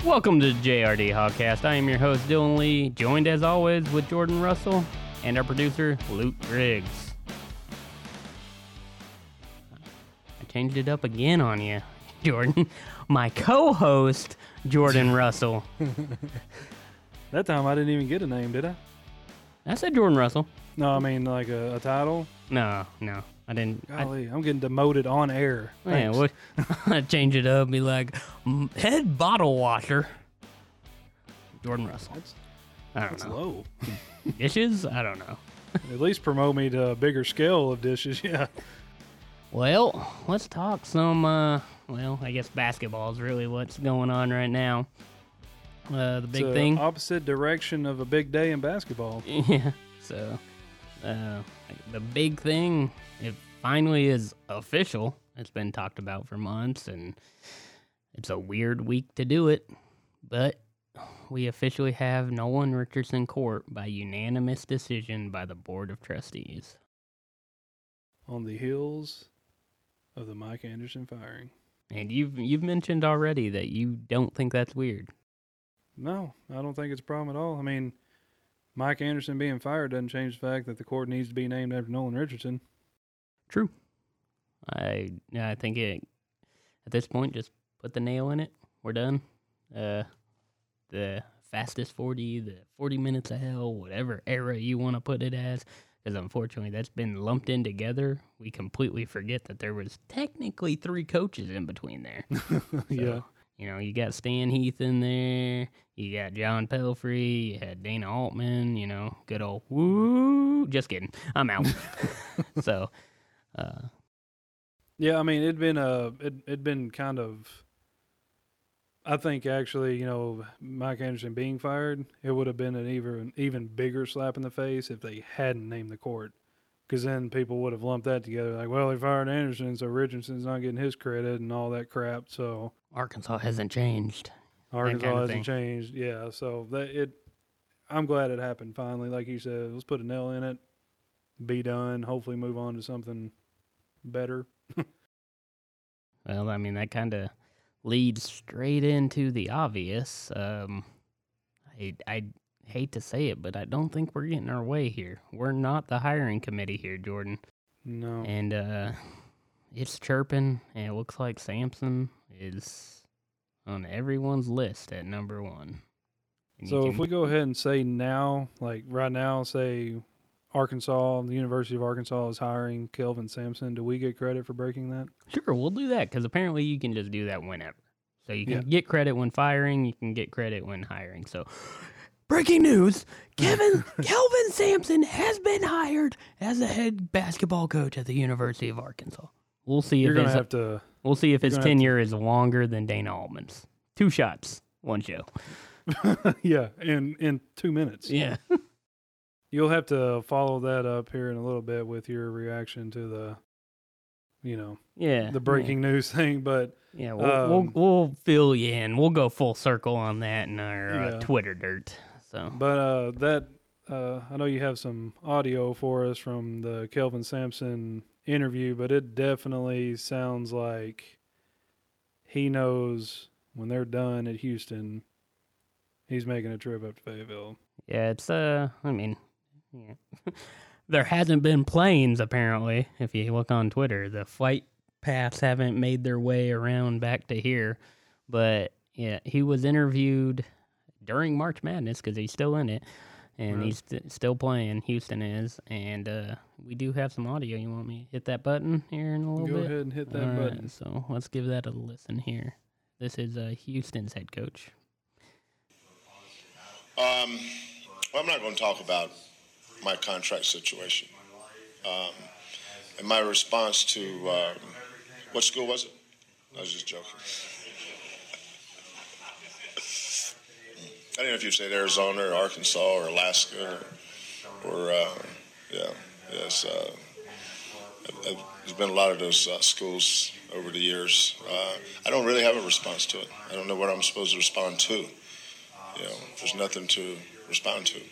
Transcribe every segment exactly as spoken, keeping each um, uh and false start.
Welcome to the J R D Hogcast. I am your host, Dylan Lee, joined as always with Jordan Russell and our producer, Luke Griggs. I changed it up again on you, Jordan. My co-host, Jordan Russell. That time I didn't even get a name, did I? I said Jordan Russell. No, I mean like a, a title. No, no, I didn't. Golly, I, I'm getting demoted on air. Yeah, what? I change it up, be like, head bottle washer, Jordan Russell. That's, I don't that's know. low. Dishes? I don't know. At least promote me to a bigger scale of dishes, yeah. Well, let's talk some, uh, well, I guess basketball is really what's going on right now. Uh, the big it's thing. Opposite direction of a big day in basketball. Yeah, so uh, the big thing, it finally is official. It's been talked about for months, and it's a weird week to do it, but we officially have Nolan Richardson court by unanimous decision by the Board of Trustees. On the heels of the Mike Anderson firing. And you've you've mentioned already that you don't think that's weird. No, I don't think it's a problem at all. I mean, Mike Anderson being fired doesn't change the fact that the court needs to be named after Nolan Richardson. True. I I think it at this point just put the nail in it. We're done. Uh, the fastest forty, the forty minutes of hell, whatever era you want to put it as, because unfortunately that's been lumped in together. We completely forget that there was technically three coaches in between there. So, Yeah. you know, you got Stan Heath in there, you got John Pelfrey, you had Dana Altman, you know, good old woo. Just kidding. I'm out. so, uh, Yeah, I mean, it'd been a, it, it'd been kind of, I think actually, you know, Mike Anderson being fired, it would have been an even, even bigger slap in the face if they hadn't named the court. Because then people would have lumped that together. Like, well, they fired Anderson, so Richardson's not getting his credit and all that crap. So Arkansas hasn't changed. Arkansas kind of hasn't thing. changed. Yeah, so that it, I'm glad it happened finally. Like you said, let's put a nail in it, be done, hopefully move on to something better. Well, I mean, that kind of leads straight into the obvious. Um, I, I hate to say it, but I don't think we're getting our way here. We're not the hiring committee here, Jordan. No. And uh, it's chirping, and it looks like Sampson is on everyone's list at number one. And you So can- if we go ahead and say now, like right now, say Arkansas, the University of Arkansas is hiring Kelvin Sampson, do we get credit for breaking that? Sure, we'll do that, because apparently you can just do that whenever. So you can Yeah. get credit when firing, you can get credit when hiring. So, breaking news, Kevin Kelvin Sampson has been hired as the head basketball coach at the University of Arkansas. We'll see You're if gonna his, have to. we'll see if his gonna have to- tenure is longer than Dana Altman's. Two shots, one show. Yeah, in in two minutes. Yeah. You'll have to follow that up here in a little bit with your reaction to the, you know, Yeah. the breaking news thing. But Yeah, we'll, um, we'll we'll fill you in. We'll go full circle on that in our uh, Yeah. Twitter dirt. So but uh, that uh, I know you have some audio for us from the Kelvin Sampson interview, but it definitely sounds like he knows when they're done at Houston, he's making a trip up to Fayetteville. yeah, it's uh, I mean, yeah. There hasn't been planes apparently. If you look on Twitter, the flight paths haven't made their way around back to here. But yeah, he was interviewed during March Madness because he's still in it, and Right. he's st- still playing. Houston is, and uh, we do have some audio. You want me to hit that button here in a little Go bit? ahead and hit that All right, button. so let's give that a listen here. This is uh, Houston's head coach. Um, well, I'm not going to talk about my contract situation. Um, and my response to, um, what school was it? I was just joking. I don't know if you said Arizona or Arkansas or Alaska or, or uh, yeah, yes. Uh, I- I- there's been a lot of those uh, schools over the years. Uh, I don't really have a response to it. I don't know what I'm supposed to respond to. You know, there's nothing to respond to.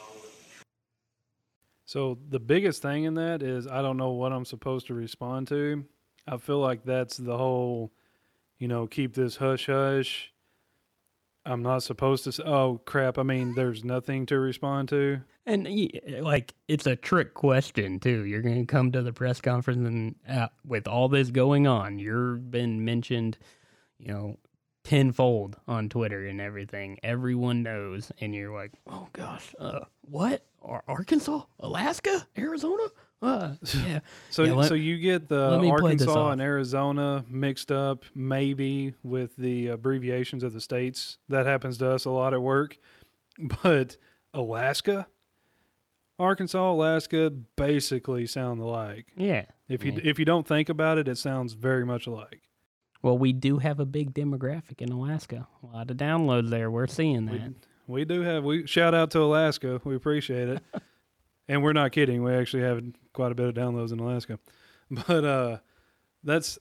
So the biggest thing in that is I don't know what I'm supposed to respond to. I feel like that's the whole, you know, keep this hush hush. I'm not supposed to say, oh, crap. I mean, there's nothing to respond to. And y- like, it's a trick question too. You're going to come to the press conference and uh, with all this going on, you've been mentioned, you know, tenfold on Twitter and everything. Everyone knows, and you're like, oh gosh, uh, what? Ar- Arkansas, Alaska, Arizona? Uh, yeah. So, Yeah, let- so you get the let me play this Arkansas off. and Arizona mixed up, maybe with the abbreviations of the states. That happens to us a lot at work. But Alaska, Arkansas, Alaska, basically sound alike. Yeah. If you Yeah. if you don't think about it, it sounds very much alike. Well, we do have a big demographic in Alaska. A lot of downloads there. We're seeing that. We, we do have we shout out to Alaska. We appreciate it. And we're not kidding. We actually have quite a bit of downloads in Alaska. But uh, that's,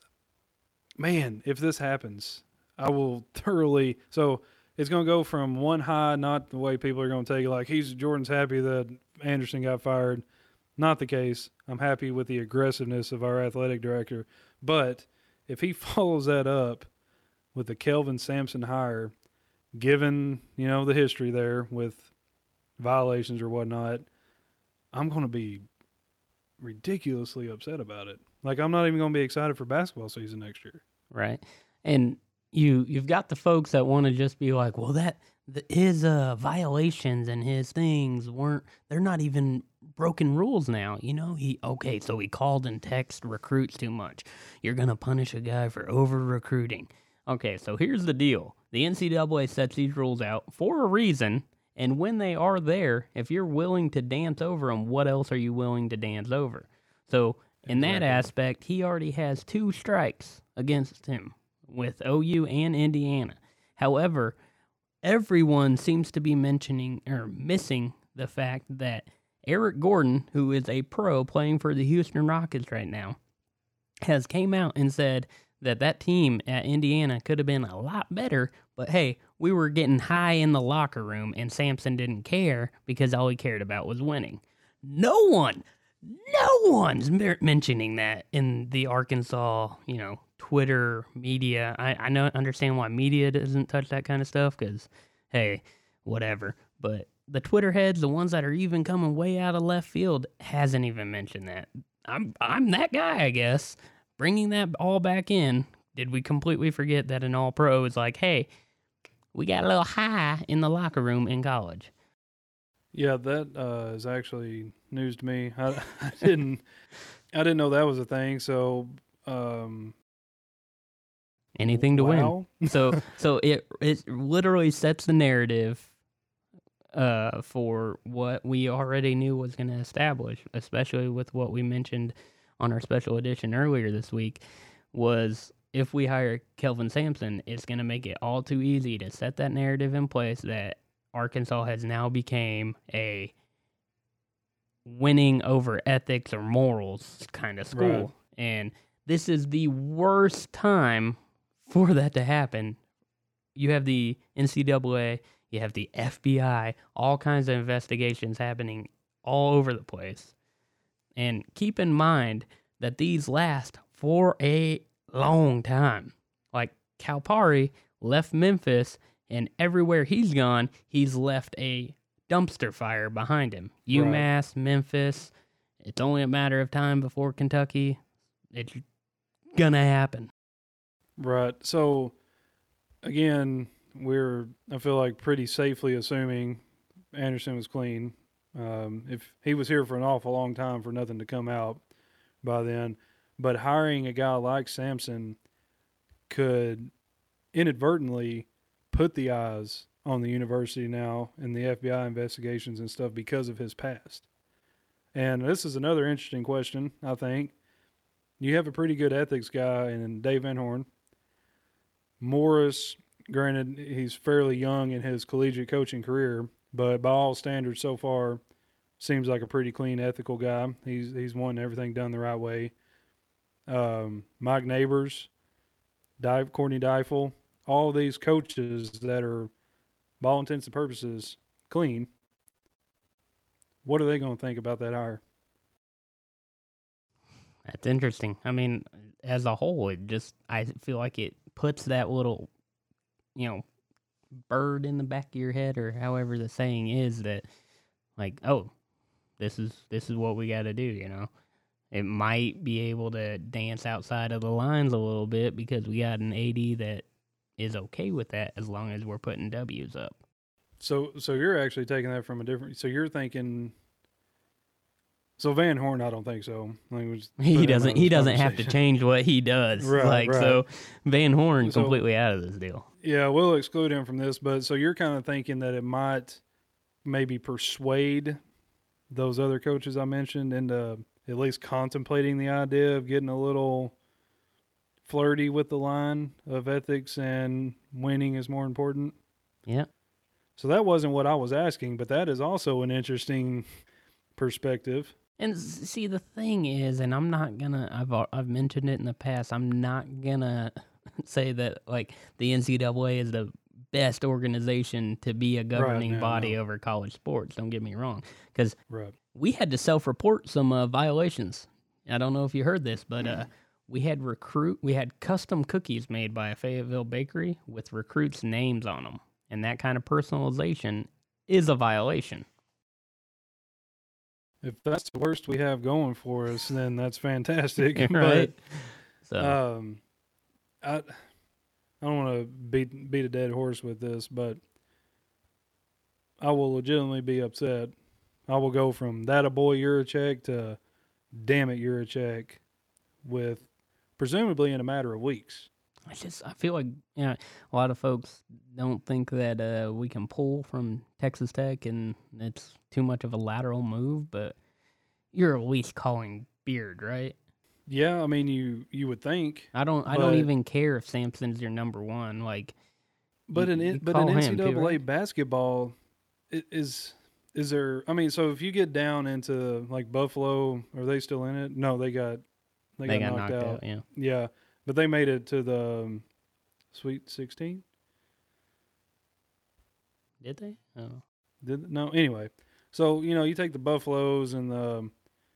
man, if this happens, I will thoroughly. So it's going to go from one high, not the way people are going to take it, like he's Jordan's happy that Anderson got fired. Not the case. I'm happy with the aggressiveness of our athletic director. But if he follows that up with the Kelvin Sampson hire, given, you know, the history there with violations or whatnot, I'm going to be ridiculously upset about it. Like, I'm not even going to be excited for basketball season next year. Right. And you, you've got the folks that want to just be like, well, that the, his uh, violations and his things weren't, they're not even broken rules now. You know, he, okay, so he called and text recruits too much. You're going to punish a guy for over recruiting. Okay, so here's the deal. The N C double A sets these rules out for a reason. And when they are there, if you're willing to dance over them, what else are you willing to dance over? So in that Exactly. aspect, he already has two strikes against him with O U and Indiana. However, everyone seems to be mentioning or missing the fact that Eric Gordon, who is a pro playing for the Houston Rockets right now, has came out and said that that team at Indiana could have been a lot better, but hey, we were getting high in the locker room and Sampson didn't care because all he cared about was winning. No one, no one's mer- mentioning that in the Arkansas, you know, Twitter media. I, I know understand why media doesn't touch that kind of stuff because, hey, whatever. But the Twitter heads, the ones that are even coming way out of left field, hasn't even mentioned that. I'm I'm that guy, I guess. Bringing that all back in, did we completely forget that an all-pro is like, hey, we got a little high in the locker room in college? Yeah, that uh, is actually news to me. I, I didn't, I didn't know that was a thing. So, um, Anything to wow. win. So so it it literally sets the narrative uh, for what we already knew was going to establish, especially with what we mentioned on our special edition earlier this week, was if we hire Kelvin Sampson, it's going to make it all too easy to set that narrative in place that Arkansas has now became a winning over ethics or morals kind of school. Right. And this is the worst time for that to happen. You have the N C double A, you have the F B I, all kinds of investigations happening all over the place. And keep in mind that these last for a long time. Like Calipari left Memphis, and everywhere he's gone, he's left a dumpster fire behind him. UMass, Memphis. It's only a matter of time before Kentucky. It's gonna happen. Right. So, again, we're, I feel like, pretty safely assuming Anderson was clean. Um, if he was here for an awful long time for nothing to come out by then. But hiring a guy like Sampson could inadvertently put the eyes on the university now in the F B I investigations and stuff because of his past. And this is another interesting question, I think. You have a pretty good ethics guy in Dave Van Horn. Morris, granted, he's fairly young in his collegiate coaching career, but by all standards so far, seems like a pretty clean, ethical guy. He's he's wanting everything done the right way. Um, Mike Neighbors, Di- Courtney Deifel, all these coaches that are, by all intents and purposes, clean. What are they going to think about that hire? That's interesting. I mean, as a whole, it just, I feel like it puts that little, you know, bird in the back of your head, or however the saying is, that like, oh, this is this is what we got to do, you know. It might be able to dance outside of the lines a little bit because we got an A D that is okay with that as long as we're putting W's up. So, so you're actually taking that from a different. So you're thinking. So Van Horn, I don't think so. Like, we just put He him doesn't. out of He this doesn't have to conversation. change what he does. Right, like right. so, Van Horn So- completely out of this deal. Yeah, we'll exclude him from this. But so you're kind of thinking that it might maybe persuade those other coaches I mentioned into at least contemplating the idea of getting a little flirty with the line of ethics and winning is more important. Yeah. So that wasn't what I was asking, but that is also an interesting perspective. And s- see, the thing is, and I'm not gonna. I've al- I've mentioned it in the past. I'm not gonna say that like the N C double A is the best organization to be a governing no, body no. over college sports. Don't get me wrong, because Right. we had to self-report some uh, violations. I don't know if you heard this, but uh, we had recruit. We had custom cookies made by a Fayetteville bakery with recruits' names on them, and that kind of personalization is a violation. If that's the worst we have going for us, then that's fantastic. Right. So But um, I I don't want to beat beat a dead horse with this, but I will legitimately be upset. I will go from that a boy Yurachek to damn it Yurachek with presumably in a matter of weeks. I just I feel like you know, a lot of folks don't think that uh, we can pull from Texas Tech and it's too much of a lateral move, but you're at least calling Beard, right? Yeah, I mean you you would think, I don't I don't But- even care if Sampson's your number one. Like, but You- in you N- but call in him too, N C double A right? basketball, i- is is there? I mean, so if you get down into like Buffalo, are they still in it? No, they got they, they, got, got knocked, knocked out. out. Yeah, Yeah, but they made it to the um, Sweet sixteen. did they? Oh, Did no? Anyway, so you know you take the Buffaloes and the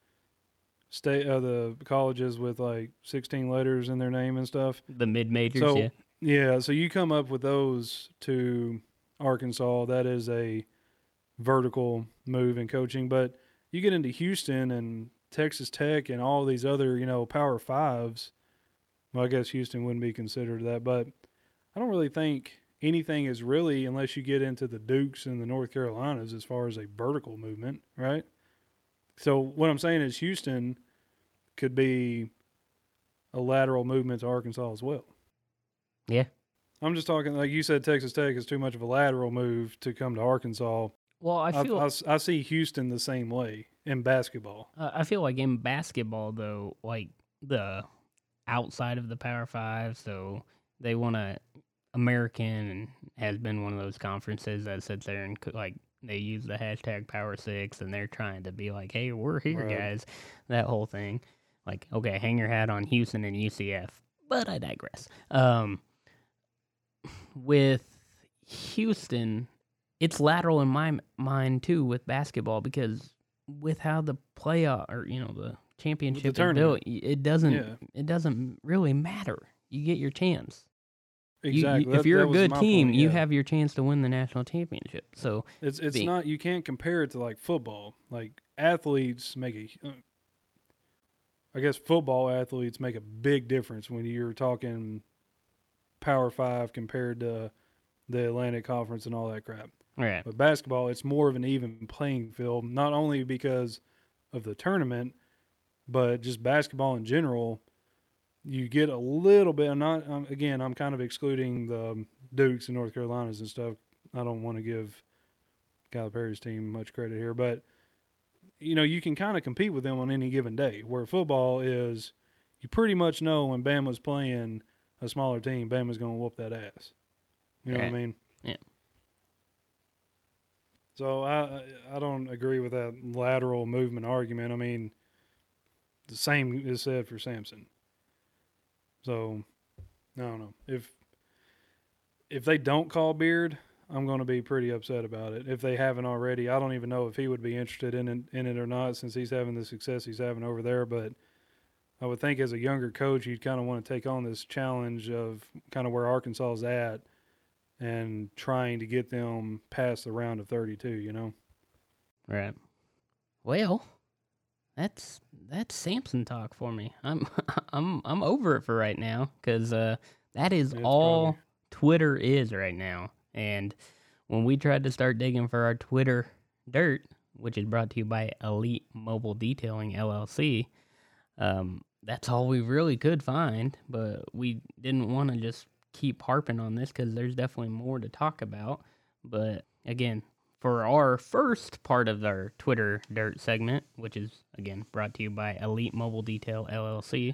state uh, the colleges with like sixteen letters in their name and stuff. the mid majors. So Yeah, yeah, so you come up with those to Arkansas. That is a vertical move in coaching. But you get into Houston and Texas Tech and all these other, you know, Power Fives. Well, I guess Houston wouldn't be considered that, but I don't really think anything is really, unless you get into the Dukes and the North Carolinas, as far as a vertical movement, right? So what I'm saying is Houston could be a lateral movement to Arkansas as well. yeah. I'm just talking, like you said, Texas Tech is too much of a lateral move to come to Arkansas. Well, I I, feel I, I see Houston the same way in basketball. Uh, I feel like in basketball, though, like the outside of the Power Five, so they want to. American has been one of those conferences that sits there and co- like they use the hashtag Power Six, and they're trying to be like, "Hey, we're here, Right. guys." That whole thing, like, okay, hang your hat on Houston and U C F, but I digress. Um, with Houston, it's lateral in my m- mind too with basketball because with how the playoff or you know the championship is tournament. built, y- it doesn't Yeah. it doesn't really matter. You get your chance. You- you- Exactly. if That- you're that a was good my team, point, you yeah. have your chance to win the national championship. So It's it's being- not, you can't compare it to like football. Like athletes make a, uh, I guess football athletes make a big difference when you're talking Power Five compared to the Atlantic Conference and all that crap. right, But basketball, it's more of an even playing field, not only because of the tournament, but just basketball in general. You get a little bit. I'm not um, again. I'm kind of excluding the Dukes and North Carolinas and stuff. I don't want to give Calipari's team much credit here, but you know you can kind of compete with them on any given day. Where football is, you pretty much know when Bama's playing a smaller team, Bama's going to whoop that ass. You know what I Right. mean? Yeah. So I I don't agree with that lateral movement argument. I mean, the same is said for Sampson. So I don't know if if they don't call Beard, I'm going to be pretty upset about it. If they haven't already, I don't even know if he would be interested in it, in it or not, since he's having the success he's having over there. But I would think as a younger coach, you'd kind of want to take on this challenge of kind of where Arkansas is at and trying to get them past the round of thirty-two, you know? Right. Well, that's that's Samson talk for me. I'm I'm I'm over it for right now because uh, that is It's all probably- Twitter is right now. And when we tried to start digging for our Twitter dirt, which is brought to you by Elite Mobile Detailing L L C, um, that's all we really could find. But we didn't want to just keep harping on this because there's definitely more to talk about. But again, for our first part of our Twitter Dirt segment, which is, again, brought to you by Elite Mobile Detail L L C,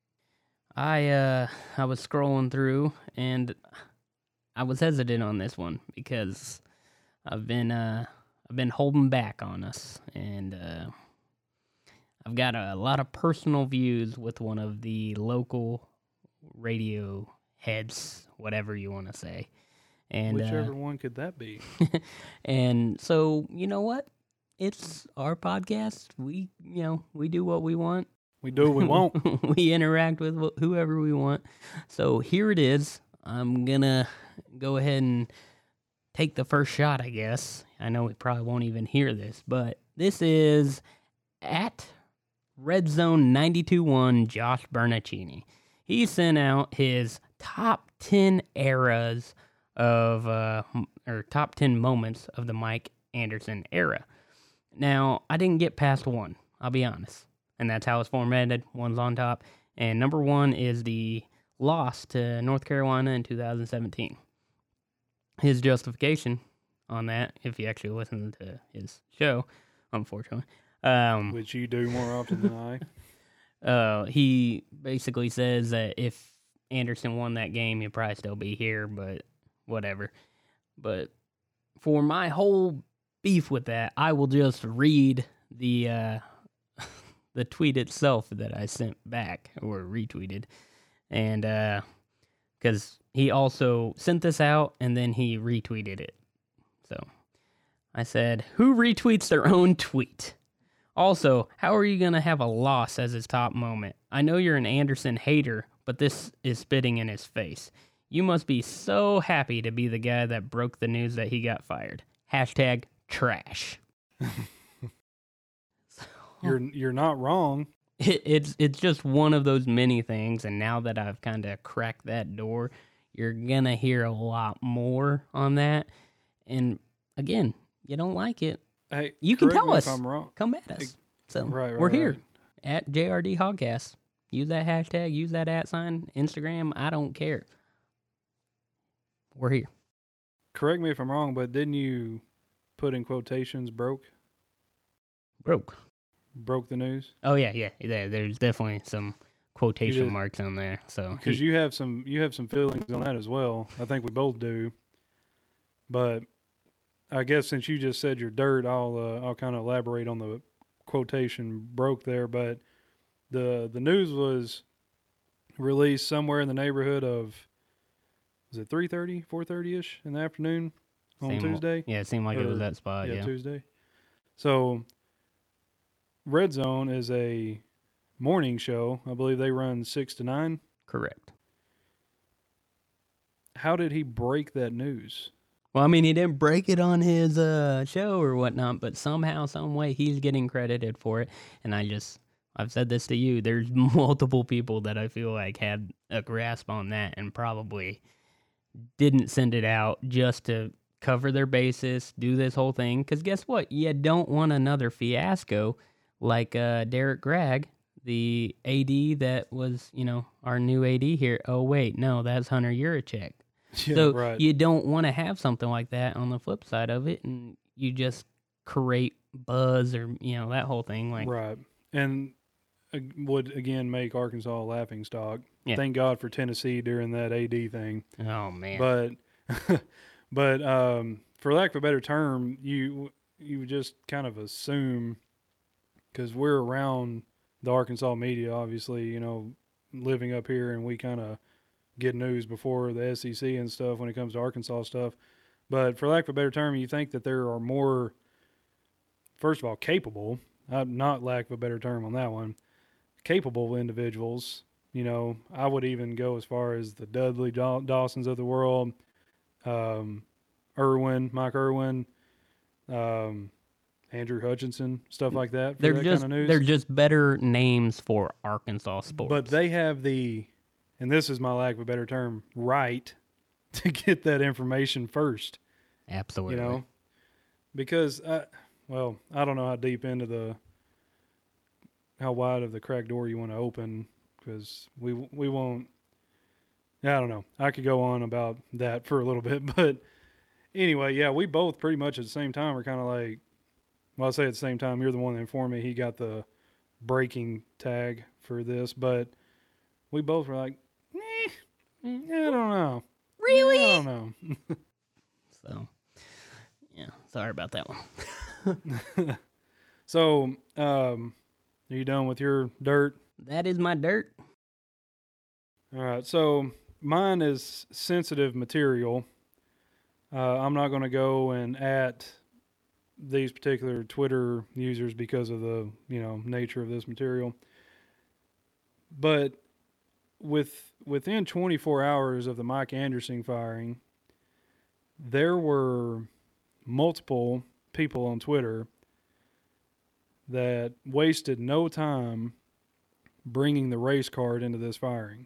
I uh, I was scrolling through, and I was hesitant on this one because I've been uh, I've been holding back on us, and uh, I've got a, a lot of personal views with one of the local radio heads, whatever you want to say. And Whichever uh, one could that be? and so, you know what? It's our podcast. We, you know, we do what we want. We do what we want. We interact with wh- whoever we want. So here it is. I'm going to go ahead and take the first shot, I guess. I know we probably won't even hear this, but this is at Red Zone ninety-two one Josh Bernaccini. He sent out his top ten eras of, uh, m- or top ten moments of the Mike Anderson era. Now, I didn't get past one, I'll be honest. And that's how it's formatted. One's on top. And number one is the loss to North Carolina in two thousand seventeen. His justification on that, if you actually listen to his show, unfortunately, um, Which you do more often than I. uh, he basically says that if Anderson won that game, he'd probably still be here, but whatever. But for my whole beef with that, I will just read the uh, the tweet itself that I sent back or retweeted, and because uh, he also sent this out and then he retweeted it. So I said, "Who retweets their own tweet? Also, how are you going to have a loss as his top moment? I know you're an Anderson hater, but this is spitting in his face. You must be so happy to be the guy that broke the news that he got fired. Hashtag trash." You're you're not wrong. It, it's it's just one of those many things, and now that I've kind of cracked that door, you're going to hear a lot more on that. And again, you don't like it, Hey, you can correct tell me us. If I'm wrong. Come at us. So Right, right, we're here right. at J R D Hogcast. Use that hashtag, use that at sign, Instagram, I don't care. We're here. Correct me if I'm wrong, but didn't you put in quotations broke? Broke. Broke the news? Oh, yeah, yeah. yeah there's definitely some quotation did. marks on there. So Because he- you have some you have some feelings on that as well. I think we both do. But I guess since you just said your dirt, I'll uh, I'll kind of elaborate on the quotation broke there. But the the news was released somewhere in the neighborhood of, was it three thirty, four thirty ish in the afternoon on seemed- Tuesday? Yeah, it seemed like it was Or- that spot, yeah, yeah. Tuesday. So Red Zone is a morning show. I believe they run six to nine. Correct. How did he break that news? Well, I mean, he didn't break it on his uh, show or whatnot, but somehow, some way, he's getting credited for it. And I just, I've said this to you, there's multiple people that I feel like had a grasp on that and probably didn't send it out just to cover their bases, do this whole thing. Because guess what? You don't want another fiasco like uh, Derek Gregg, the A D that was, you know, our new A D here. Oh, wait, no, that's Hunter Yurachek. Yeah, So right. you don't want to have something like that on the flip side of it, and you just create buzz or, you know, that whole thing. Like, Right. And uh, would, again, make Arkansas a laughing stock. Yeah. Thank God for Tennessee during that A D thing. oh man, But, but um, for lack of a better term, you you just kind of assume, because we're around the Arkansas media, obviously, you know, living up here, and we kind of get news before the S E C and stuff when it comes to Arkansas stuff. But for lack of a better term, you think that there are more, first of all, capable, uh, not lack of a better term on that one, capable individuals. You know, I would even go as far as the Dudley Daw- Dawsons of the world, um, Irwin, Mike Irwin, um, Andrew Hutchinson, stuff like that. For They're that just kind of news. they're just better names for Arkansas sports. But they have the, and this is my lack of a better term, right to get that information first. Absolutely. You know, because I, well, I don't know how deep into the, how wide of the crack door you want to open, because we we won't. I don't know. I could go on about that for a little bit, but anyway, yeah, we both pretty much at the same time are kind of like, well, I say at the same time, you're the one that informed me he got the breaking tag for this, but we both were like, eh, I don't know. Really? I don't know. So, yeah, sorry about that one. So, um, are you done with your dirt? That is my dirt. All right, so mine is sensitive material. Uh, I'm not going to go and at these particular Twitter users because of the, you know, nature of this material. But with within twenty-four hours of the Mike Anderson firing, there were multiple people on Twitter that wasted no time bringing the race card into this firing.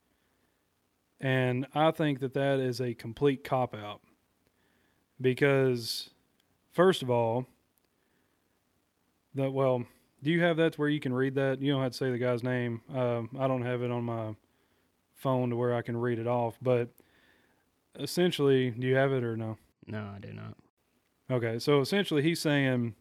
And I think that that is a complete cop-out. Because, first of all, that well, do you have that to where you can read that? You don't have to say the guy's name. Um, I don't have it on my phone to where I can read it off. But essentially, do you have it or no? No, I do not. Okay, so essentially he's saying,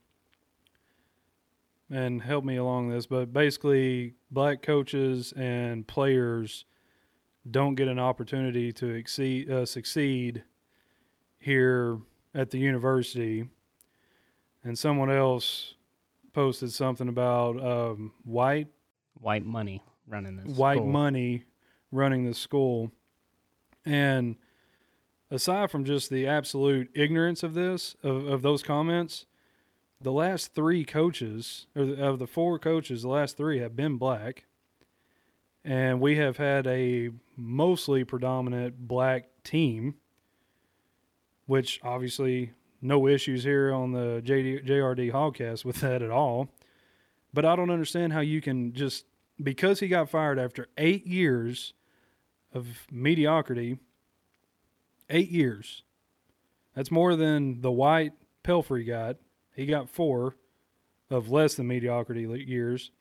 and help me along this, but basically black coaches and players don't get an opportunity to exceed, uh, succeed here at the university. And someone else posted something about um, white White money running this white school. money running the school. And aside from just the absolute ignorance of this, of, of those comments, the last three coaches, or the, of the four coaches, the last three have been black. And we have had a mostly predominant black team, which obviously no issues here on the J D, J R D Hogcast with that at all. But I don't understand how you can just, because he got fired after eight years of mediocrity, eight years, that's more than the white Pelfrey got. He got four of less than mediocrity years.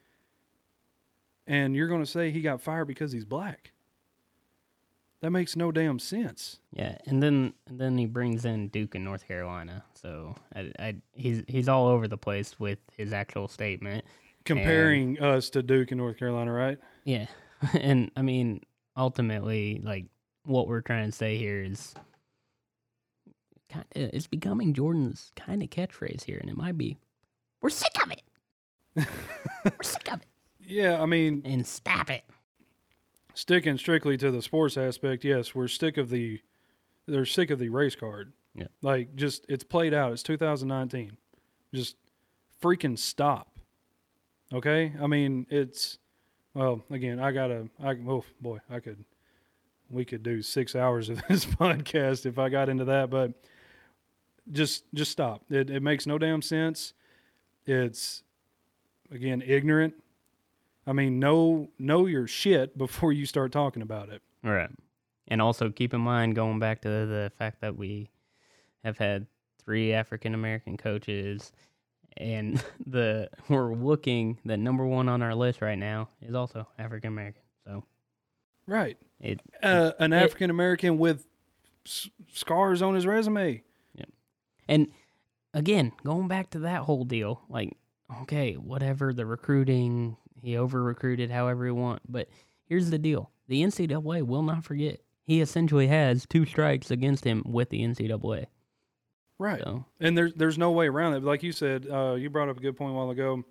And you're going to say he got fired because he's black. That makes no damn sense. Yeah, and then and then he brings in Duke in North Carolina. So I, I, he's he's all over the place with his actual statement. Comparing and, us to Duke in North Carolina, right? Yeah. And, I mean, ultimately, like, what we're trying to say here is kind of, it's becoming Jordan's kind of catchphrase here, and it might be, we're sick of it. We're sick of it. Yeah, I mean, and stop it. Sticking strictly to the sports aspect, yes, we're sick of the, they're sick of the race card. Yeah. Like, just, it's played out. It's two thousand nineteen. Just freaking stop. Okay? I mean, it's, well, again, I gotta, I, oh boy, I could, we could do six hours of this podcast if I got into that, but just, just stop. It, it makes no damn sense. It's, again, ignorant. I mean, know know your shit before you start talking about it. All right. And also keep in mind, going back to the fact that we have had three African-American coaches, and the we're looking, the number one on our list right now is also African-American. So, right. It, uh, an it, African-American with s- scars on his resume. Yeah. And, again, going back to that whole deal, like, okay, whatever, the recruiting, he over-recruited however he want. But here's the deal. The N C double A will not forget. He essentially has two strikes against him with the N C double A. Right. So. And there's, there's no way around it. Like you said, uh, you brought up a good point a while ago.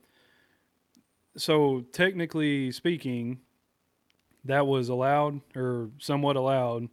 So technically speaking, that was allowed or somewhat allowed.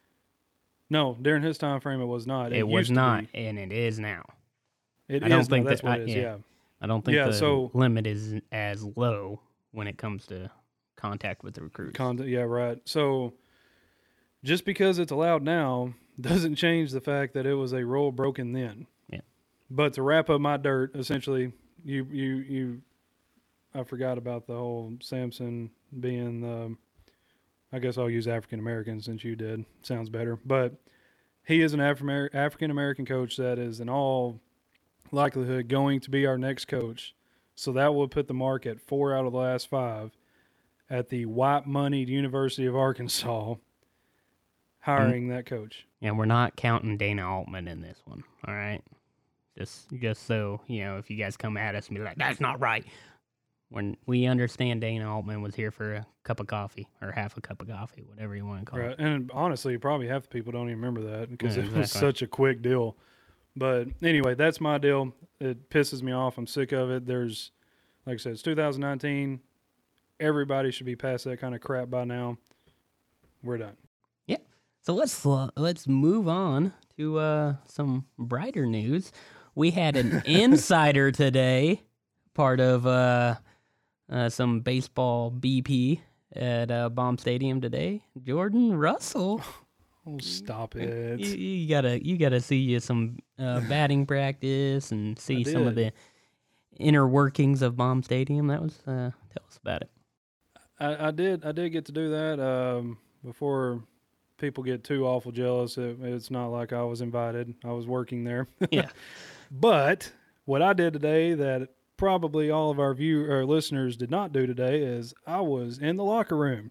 No, during his time frame, it was not. It, It was used to not, be. and it is now. It I is don't now. think That's that- what I- it is, yeah. yeah. I don't think Yeah, the so- limit is as low when it comes to contact with the recruits. Content, yeah, right. So just because it's allowed now doesn't change the fact that it was a rule broken then. Yeah. But to wrap up my dirt, essentially, you you you, I forgot about the whole Samson being the. I guess I'll use African American since you did. Sounds better. But he is an Afri- African American coach that is in all likelihood going to be our next coach. So that will put the mark at four out of the last five at the white-moneyed University of Arkansas hiring that coach. And we're not counting Dana Altman in this one, all right? Just just so, you know, if you guys come at us and be like, that's not right. When we understand Dana Altman was here for a cup of coffee or half a cup of coffee, whatever you want to call Right. it. And honestly, probably half the people don't even remember that because Yeah, it was exactly. such a quick deal. But anyway, that's my deal. It pisses me off. I'm sick of it. There's, like I said, it's two thousand nineteen. Everybody should be past that kind of crap by now. We're done. Yeah. So let's uh, let's move on to uh, some brighter news. We had an insider today, part of uh, uh, some baseball B P at uh, Baum Stadium today. Jordan Russell. Oh, stop it. You, you gotta you gotta see some uh, batting practice and see some of the did. inner workings of Baum Stadium. That was uh, tell us about it. I, I did. I did get to do that. Um, before people get too awful jealous, it, it's not like I was invited. I was working there. Yeah. But what I did today that probably all of our view or listeners did not do today is I was in the locker room,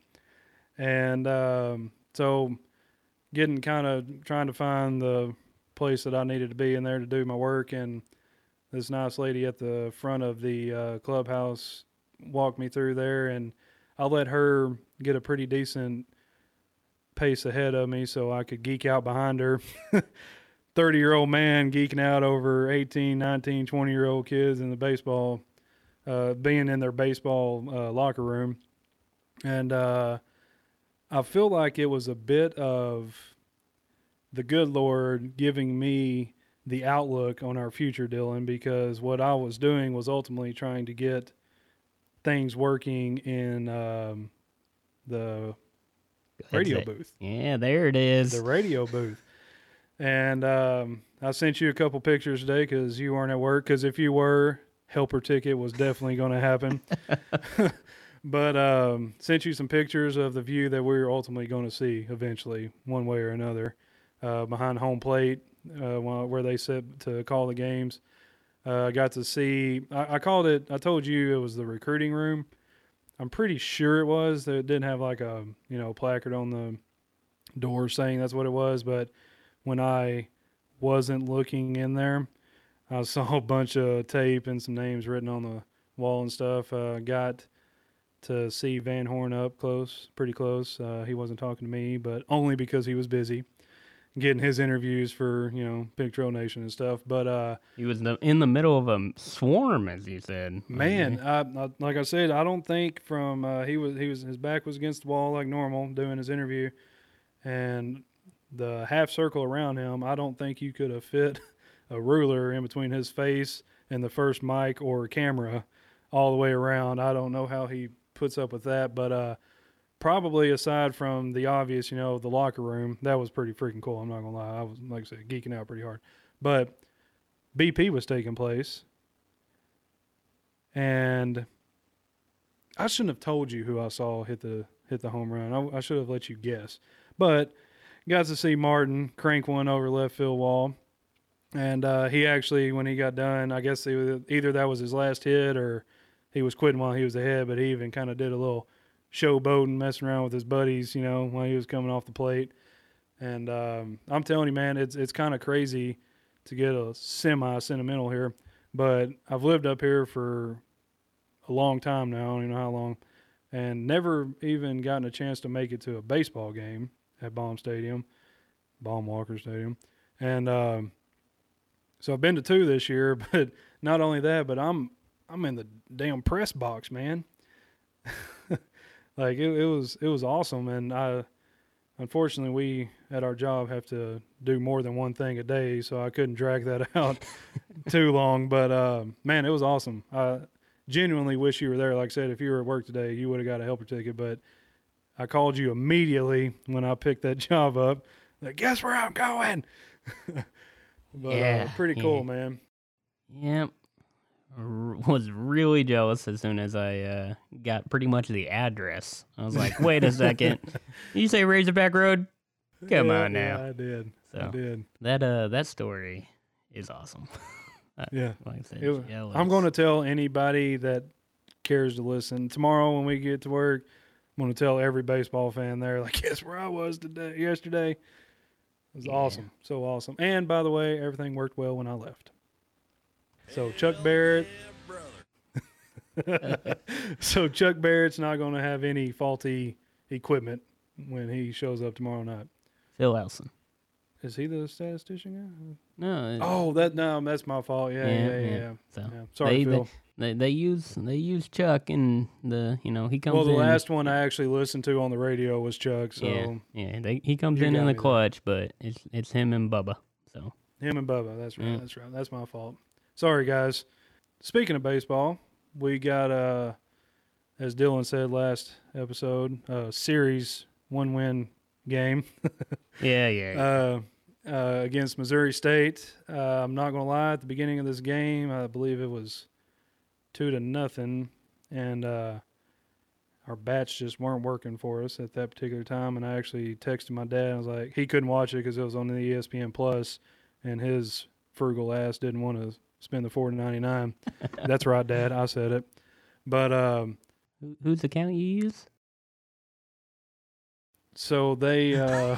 and um, so getting kind of trying to find the place that I needed to be in there to do my work, and this nice lady at the front of the uh, clubhouse walked me through there, and I let her get a pretty decent pace ahead of me so I could geek out behind her. thirty-year-old man geeking out over eighteen, nineteen, twenty-year-old kids in the baseball, uh, being in their baseball uh, locker room. And uh, I feel like it was a bit of the good Lord giving me the outlook on our future, Dylan, because what I was doing was ultimately trying to get things working in um, the radio Headset. booth. Yeah, there it is. The radio booth. And um, I sent you a couple pictures today because you weren't at work. Because if you were, helper ticket was definitely going to happen. But um, sent you some pictures of the view that we were ultimately going to see eventually, one way or another, uh, behind home plate, uh, where they sit to call the games. I uh, got to see. I, I called it. I told you it was the recruiting room. I'm pretty sure it was. That it didn't have like a you know placard on the door saying that's what it was, but when I wasn't looking in there, I saw a bunch of tape and some names written on the wall and stuff. Uh, got to see Van Horn up close, pretty close. Uh, he wasn't talking to me, but only because he was busy getting his interviews for, you know, Big Trail Nation and stuff. But, uh, He was the, in the middle of a swarm, as you said. man, I, I, like I said, I don't think from, uh, he was, he was, his back was against the wall like normal doing his interview, and the half circle around him, I don't think you could have fit a ruler in between his face and the first mic or camera all the way around. I don't know how he puts up with that, but uh, probably aside from the obvious, you know, the locker room, that was pretty freaking cool. I'm not gonna lie, I was, like I said, geeking out pretty hard. But B P was taking place, and I shouldn't have told you who I saw hit the hit the home run. I, I should have let you guess, but got to see Martin crank one over left field wall. And uh, he actually, when he got done, I guess he was, either that was his last hit or he was quitting while he was ahead, but he even kind of did a little showboating, messing around with his buddies, you know, while he was coming off the plate. And um, I'm telling you, man, it's it's kind of crazy to get a semi-sentimental here, but I've lived up here for a long time now, I don't even know how long, and never even gotten a chance to make it to a baseball game at Baum Stadium, Baum Walker Stadium. And um, so I've been to two this year, but not only that, but I'm I'm in the damn press box, man. Like it, it was it was awesome, and I unfortunately we at our job have to do more than one thing a day, so I couldn't drag that out too long. But uh, man, it was awesome. I genuinely wish you were there. Like I said, if you were at work today, you would have got a helper ticket. But I called you immediately when I picked that job up. Like, guess where I'm going? But Yeah, uh, pretty yeah. cool, man. Yep. R- was really jealous as soon as I uh, got pretty much the address. I was like, wait a second. You say Razorback Road? Come Yeah, on now. Yeah, I did. I So did. that uh that story is awesome. I- Yeah. like I said, It- jealous. I'm going to tell anybody that cares to listen tomorrow when we get to work. I'm going to tell every baseball fan there, like, guess where I was today, yesterday. It was Yeah. awesome. So awesome. And by the way, everything worked well when I left. So Chuck Barrett. So Chuck Barrett's not going to have any faulty equipment when he shows up tomorrow night. Phil Elson. Is he the statistician guy? No. it- Oh, that no, that's my fault. Yeah, yeah, yeah. yeah, yeah. So Sorry, they, Phil. They, they they use they use Chuck and the you know he comes Well, the in. last one I actually listened to on the radio was Chuck. So yeah yeah they, he comes You in got in me the there. clutch, but it's it's him and Bubba. So him and Bubba. That's right. Yeah. That's right. That's my fault. Sorry, guys. Speaking of baseball, we got uh, as Dylan said last episode, a series one win game. yeah yeah. yeah. uh, uh, against Missouri State. Uh, I'm not going to lie, at the beginning of this game, I believe it was two to nothing, and uh, our bats just weren't working for us at that particular time. And I actually texted my dad. I was like, he couldn't watch it because it was on the E S P N Plus, and his frugal ass didn't want to spend the four ninety-nine. That's right, Dad. I said it. But um, Who, whose account you use? so they, uh,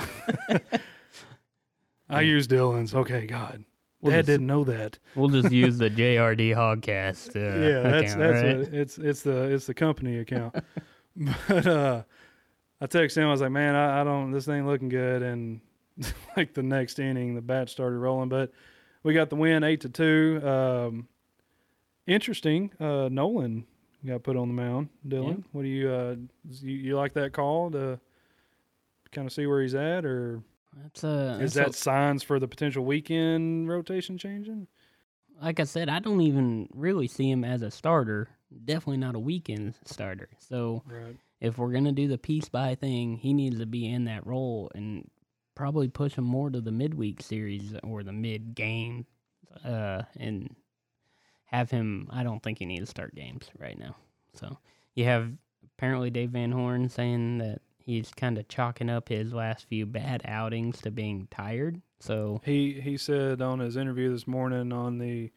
I used Dylan's. Okay, God. We'll Dad just, didn't know that. We'll just use the J R D Hogcast. Uh, yeah, that's account, that's right? what it's it's the it's the company account. But uh, I texted him. I was like, man, I, I don't. This ain't looking good. And like the next inning, the bat started rolling. But we got the win, eight to two. Um, interesting. Uh, Nolan got put on the mound. Dylan, Yeah. what do you uh you, you like that call to kind of see where he's at, or That's uh, is that's that signs for the potential weekend rotation changing? like I said, I don't even really see him as a starter. Definitely not a weekend starter. So Right. if we're gonna do the piece by thing, he needs to be in that role and probably push him more to the midweek series or the mid game, uh, and have him. I don't think he needs to start games right now. So you have apparently Dave Van Horn saying that he's kind of chalking up his last few bad outings to being tired. So He he said on his interview this morning on the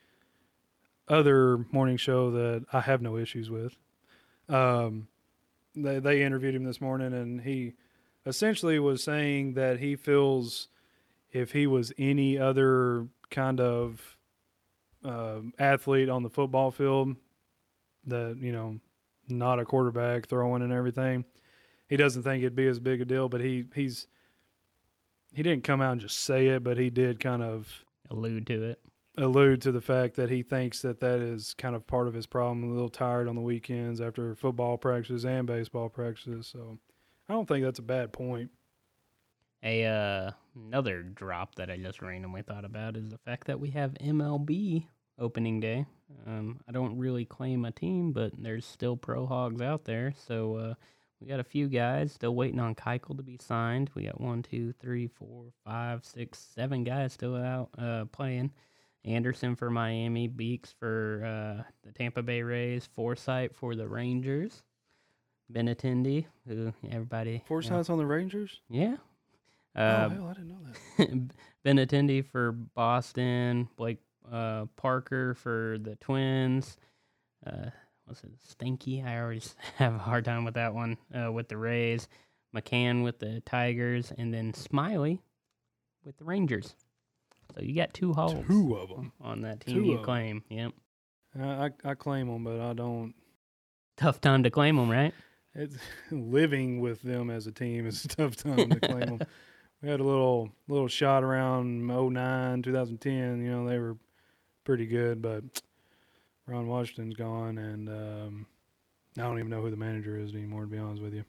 other morning show that I have no issues with. Um, they they interviewed him this morning, and he essentially was saying that he feels if he was any other kind of uh, athlete on the football field, that you know, not a quarterback throwing and everything, he doesn't think it'd be as big a deal. But he he's he didn't come out and just say it, but he did kind of allude to it. allude to the fact that he thinks that that is kind of part of his problem. A little tired on the weekends after football practices and baseball practices. So I don't think that's a bad point. A uh, another drop that I just randomly thought about is the fact that we have M L B opening day. Um, I don't really claim a team, but there's still pro hogs out there. So uh, we got a few guys still waiting on Keuchel to be signed. We got one, two, three, four, five, six, seven guys still out uh, playing. Anderson for Miami, Beeks for uh, the Tampa Bay Rays, Forsythe for the Rangers, Benintendi, who everybody Forsythe's on the Rangers? yeah. oh, Uh, hell, I didn't know that. Benintendi for Boston, Blake uh, Parker for the Twins. Uh, what's it, Stinky? I always have a hard time with that one. Uh, with the Rays, McCann with the Tigers, and then Smiley with the Rangers. So you got two holes Two of them. on that team Two you of 'em. claim. Yep. I, I, I claim them, but I don't. Tough time to claim them, right? It's, living with them as a team is a tough time to claim them. We had a little little shot around oh nine, twenty ten. You know, they were pretty good, but Ron Washington's gone, and um, I don't even know who the manager is anymore, to be honest with you.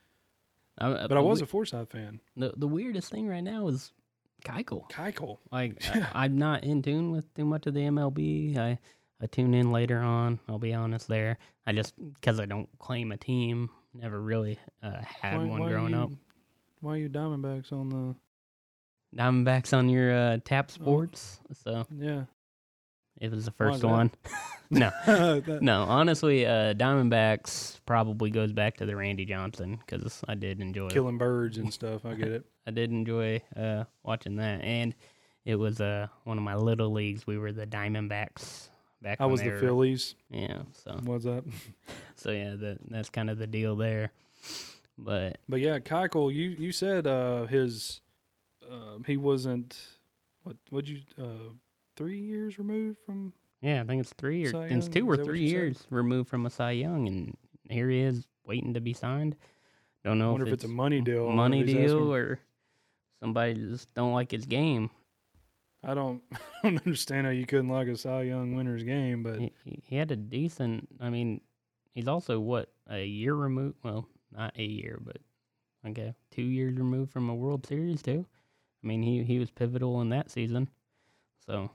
I, But I was a Forsythe fan. the the weirdest thing right now is Keuchel. Keuchel. Like Yeah. I, I'm not in tune with too much of the M L B. I I tune in later on. I'll be honest there. I just because I don't claim a team never really uh, had Why- one why growing you, up. Why are you Diamondbacks on the? Diamondbacks on your uh, Tap Sports, so Yeah. it was the Why is first that? one. no, That- no, honestly, uh, Diamondbacks probably goes back to the Randy Johnson because I did enjoy Killing birds and stuff. I get it. I did enjoy uh, watching that, and it was uh, one of my little leagues. We were the Diamondbacks back. I when was they the were- Phillies. Yeah, so What's that? so yeah, that that's kind of the deal there. But But yeah, Keuchel, you you said uh, his uh, he wasn't what would you uh, three years removed from. yeah, I think it's three or Cy it's Young? two Is or that what three you said? years removed from a Cy Young, and here he is waiting to be signed. Don't I know wonder if, if it's a money deal. or money if he's deal asking- or somebody just don't like his game. I don't I don't understand how you couldn't like a Cy Young winner's game, but He, he he had a decent. I mean, he's also what a year removed. Well, not a year, but okay, two years removed from a World Series too. I mean, he he was pivotal in that season. So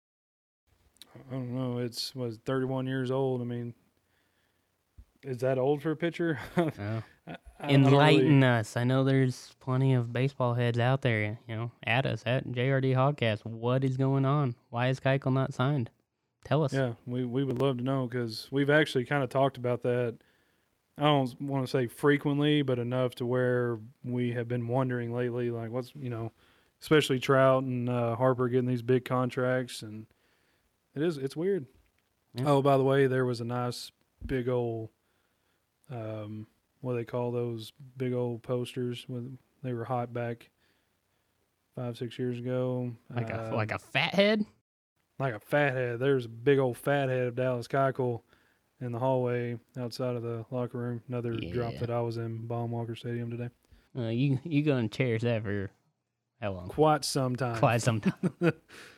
I don't know. It's was thirty-one years old. I mean, is that old for a pitcher? uh, I- I- I don't enlighten really- us. I know there's plenty of baseball heads out there. You know, at us at J R D Hogcast. What is going on? Why is Keuchel not signed? Tell us. Yeah, we we would love to know because we've actually kind of talked about that. I don't want to say frequently, but enough to where we have been wondering lately, like what's you know, especially Trout and uh, Harper getting these big contracts, and it is it's weird. Yeah. Oh, by the way, there was a nice big old, um, what do they call those big old posters when they were hot back five six years ago, Like a Uh, like a fat head. like a fat head. There's a big old fat head of Dallas Keuchel in the hallway outside of the locker room. Another drop Yeah. that I was in Baum-Walker Stadium today. Uh, you you gonna cherish that for how long? Quite some time. Quite some time. Well,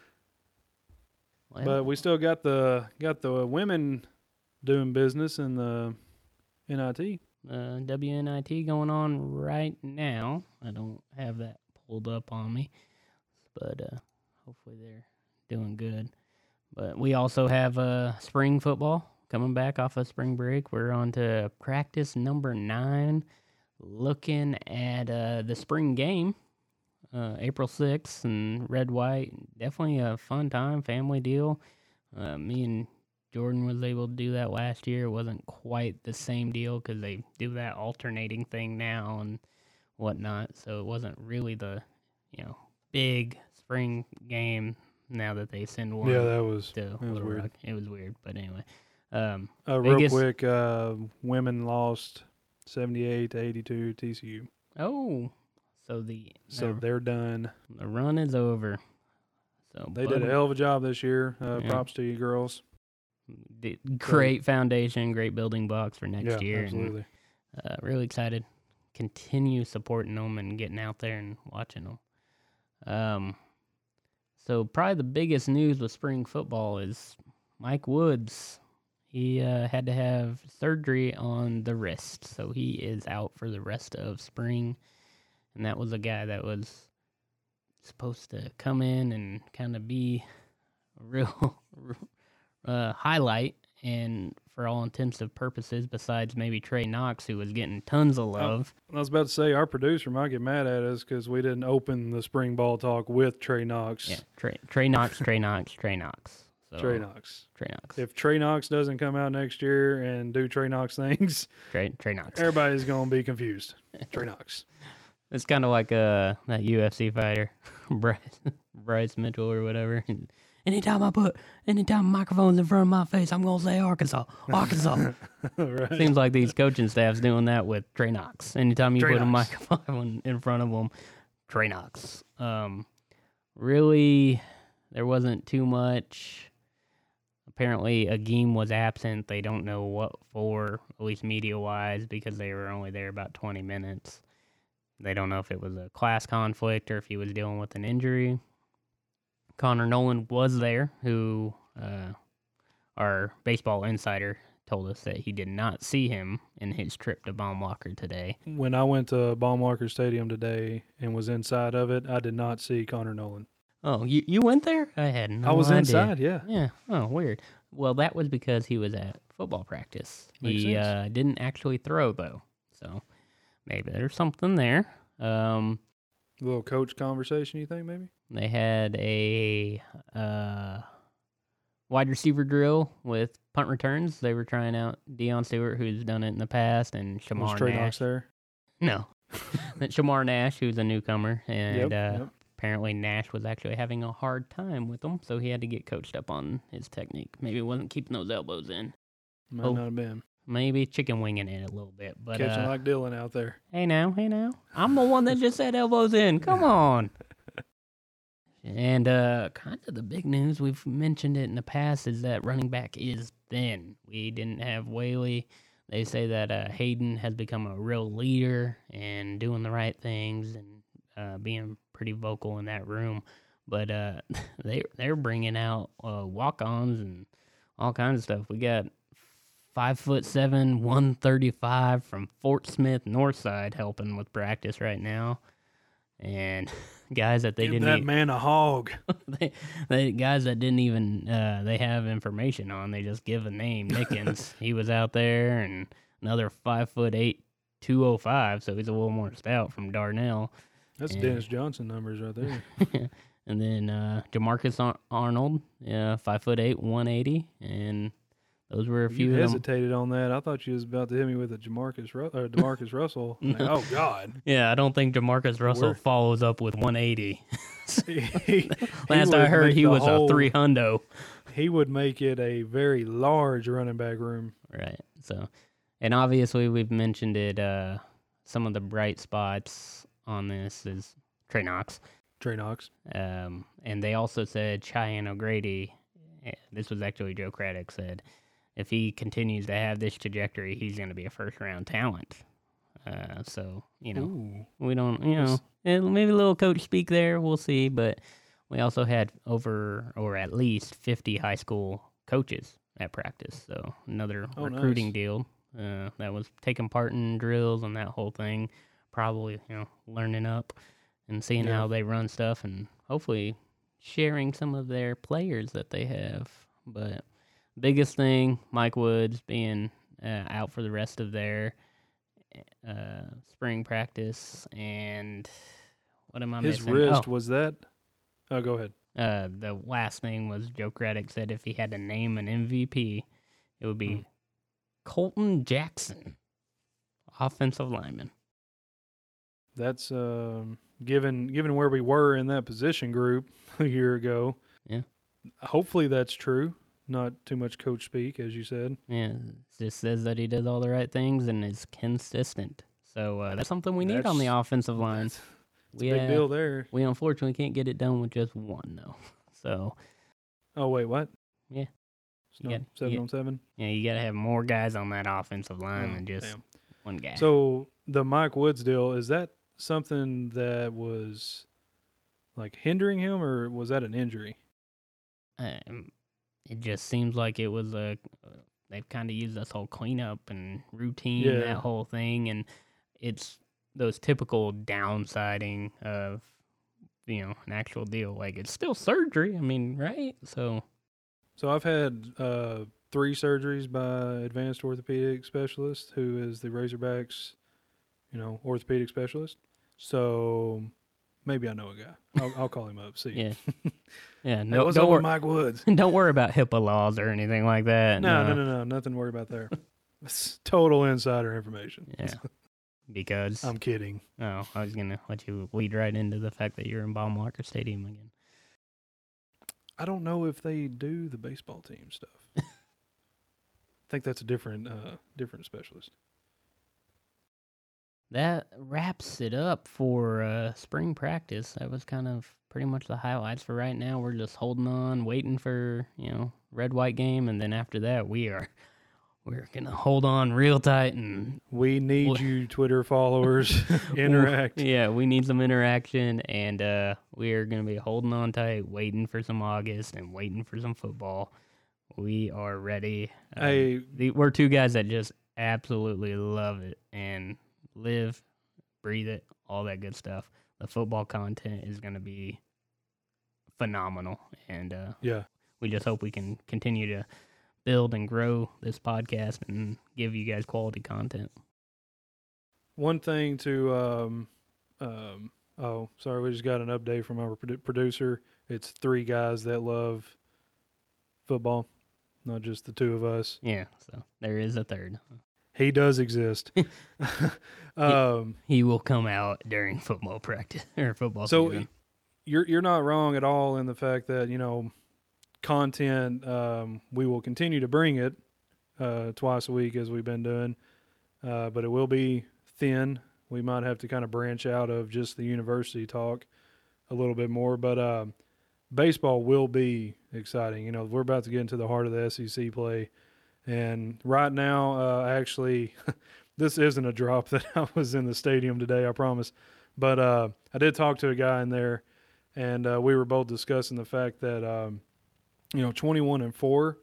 But we still got the got the women doing business in the N I T. uh, W N I T going on right now. I don't have that pulled up on me, but uh, hopefully they're doing good. But we also have uh, spring football coming back off of spring break. We're on to practice number nine, looking at uh, the spring game, uh, April sixth, and red white. Definitely a fun time, family deal. Uh, me and Jordan was able to do that last year. It wasn't quite the same deal because they do that alternating thing now and whatnot. So it wasn't really the, you know, big spring game now that they send one. Yeah, that was to that was Little weird. Rock. It was weird, but anyway. Um, Uh, real Biggest- quick, uh, women lost seventy-eight to eighty-two T C U. oh, so the So the, they're done. the run is over. So They did a Bud- hell of a job this year. Uh, Yeah. Props to you girls. did great foundation, great building blocks for next yeah, year. And, absolutely. Uh, really excited. Continue supporting them and getting out there and watching them. Um, so probably the biggest news with spring football is Mike Woods. He uh, had to have surgery on the wrist, so he is out for the rest of spring. And that was a guy that was supposed to come in and kind of be a real uh, highlight. And for all intents and purposes, besides maybe Trey Knox, who was getting tons of love. I was about to say our producer might get mad at us because we didn't open the spring ball talk with Trey Knox. Yeah, Trey, Trey Knox, Trey Knox, Trey Knox. So, Trey Knox. Trey Knox. If Trey Knox doesn't come out next year and do Trey Knox things, Trey, Trey Knox. everybody's going to be confused. Trey Knox. It's kind of like uh, that U F C fighter, Bryce, Bryce Mitchell or whatever. Anytime I put, anytime microphone's in front of my face, I'm going to say Arkansas, Arkansas. Right. Seems like these coaching staffs doing that with Trey Knox. Anytime you Trey put Knox. a microphone in front of them, Trey Knox. Um, really, there wasn't too much. Apparently, Agim was absent. They don't know what for, at least media-wise, because they were only there about twenty minutes. They don't know if it was a class conflict or if he was dealing with an injury. Connor Nolan was there, who uh, our baseball insider told us that he did not see him in his trip to Baum-Walker today. When I went to Baum-Walker Stadium today and was inside of it, I did not see Connor Nolan. Oh, you you went there? I had no I was idea. inside, yeah. Yeah. Oh, weird. Well, that was because he was at football practice. Makes he sense. uh, didn't actually throw though, So maybe there's something there. Um, A little coach conversation, you think, maybe? they had a uh, wide receiver drill with punt returns. They were trying out Deion Stewart, who's done it in the past, and Was Shamar Trey Nash. Knox there? No. But Shamar Nash, who's a newcomer, and Yep, uh, yep. apparently Nash was actually having a hard time with him, so he had to get coached up on his technique. Maybe he wasn't keeping those elbows in. Might Oh. not have been. Maybe chicken winging it a little bit. But Catching uh, like Dylan out there. hey now, hey now. I'm the one that just said elbows in. Come on. And uh, kind of the big news, we've mentioned it in the past, is that running back is thin. We didn't have Whaley. They say that uh, Hayden has become a real leader and doing the right things and uh, being pretty vocal in that room. But uh, they, they're bringing out uh, walk-ons and all kinds of stuff. We got five foot seven, one thirty-five from Fort Smith Northside helping with practice right now. And guys that they Give didn't that e- man a hog. they, they guys that didn't even uh, they have information on. They just give a name. Nickens, he was out there, and another five foot eight, two oh five. So he's a little more stout from Darnell. That's Yeah. Dennis Johnson numbers right there. And then uh, Jamarcus Ar- Arnold, yeah, five foot eight, one eighty, and those were a few. You of them. hesitated on that. I thought you was about to hit me with a Jamarcus Ru- or Demarcus Russell. Like, oh God! Yeah, I don't think Jamarcus Russell We're- follows up with one eighty. He- he Last I would heard, make he the was whole- a three hundo. He would make it a very large running back room. Right. So, and obviously we've mentioned it. Uh, some of the bright spots on this is Trey Knox, Trey Knox. um, and they also said Cheyenne O'Grady. eh, This was actually Joe Craddock said, if he continues to have this trajectory, he's going to be a first round talent. Uh, so you know, Ooh. we don't, you know, Yes. eh, maybe a little coach speak there. We'll see, but we also had over or at least fifty high school coaches at practice. So another Oh, recruiting nice. deal uh, that was taking part in drills and that whole thing. Probably, you know, learning up and seeing Yeah. how they run stuff and hopefully sharing some of their players that they have. But biggest thing, Mike Woods being uh, out for the rest of their uh, spring practice, and what am I His missing? wrist Oh, was that. Oh, go ahead. uh, the last thing was Joe Craddock said if he had to name an M V P, it would be Hmm. Colton Jackson, offensive lineman. That's um, given given where we were in that position group a year ago. Yeah. Hopefully that's true. Not too much coach speak, as you said. Yeah, it just says that he does all the right things and is consistent. So uh, that's something we need on the That's- offensive line. It's We a big uh, deal there. we unfortunately can't get it done with just one though. So Oh wait, what? Yeah. It's not You got- seven you- on seven. yeah, you got to have more guys on that offensive line Oh, than just damn. one guy. So the Mike Woods deal, is that something that was like hindering him, or was that an injury? Um, it just seems like it was a. Uh, they've kind of used this whole cleanup and routine, Yeah. that whole thing, and it's those typical downsiding of, you know, an actual deal. Like it's still surgery. I mean, right? So So I've had uh, three surgeries by advanced orthopedic specialist, who is the Razorbacks, you know, orthopedic specialist. So maybe I know a guy. I'll, I'll call him up. See. yeah, yeah. Hey, No, what's don't up with worry. Mike Woods? Don't worry about HIPAA laws or anything like that. No, no, no, no, nothing to worry about there. It's total insider information. Yeah, because I'm kidding. oh, I was gonna let you lead right into the fact that you're in Baumlacher Stadium again. I don't know if they do the baseball team stuff. I think that's a different, uh, different specialist. That wraps it up for uh, spring practice. That was kind of pretty much the highlights for right now. We're just holding on, waiting for, you know, red white game, and then after that, we are we're gonna hold on real tight and We need Well- you, Twitter followers. Interact. Yeah, we need some interaction, and uh, we are gonna be holding on tight, waiting for some August and waiting for some football. We are ready. Um, Hey, the, we're two guys that just absolutely love it and live, breathe it, all that good stuff. The football content is going to be phenomenal, and uh, yeah. we just hope we can continue to build and grow this podcast and give you guys quality content. one thing to um, um, oh, sorry, we just got an update from our produ- producer. It's three guys that love football, not just the two of us. Yeah, so there is a third. He does exist. um, he, he will come out during football practice or football so season. You're you're not wrong at all in the fact that, you know, content, um, we will continue to bring it uh, twice a week as we've been doing, uh, but it will be thin. We might have to kind of branch out of just the university talk a little bit more, but uh, baseball will be exciting. You know, we're about to get into the heart of the S E C play, and right now, uh, actually, this isn't a drop that I was in the stadium today, I promise, but uh, I did talk to a guy in there, and uh, we were both discussing the fact that um, you know, twenty-one and four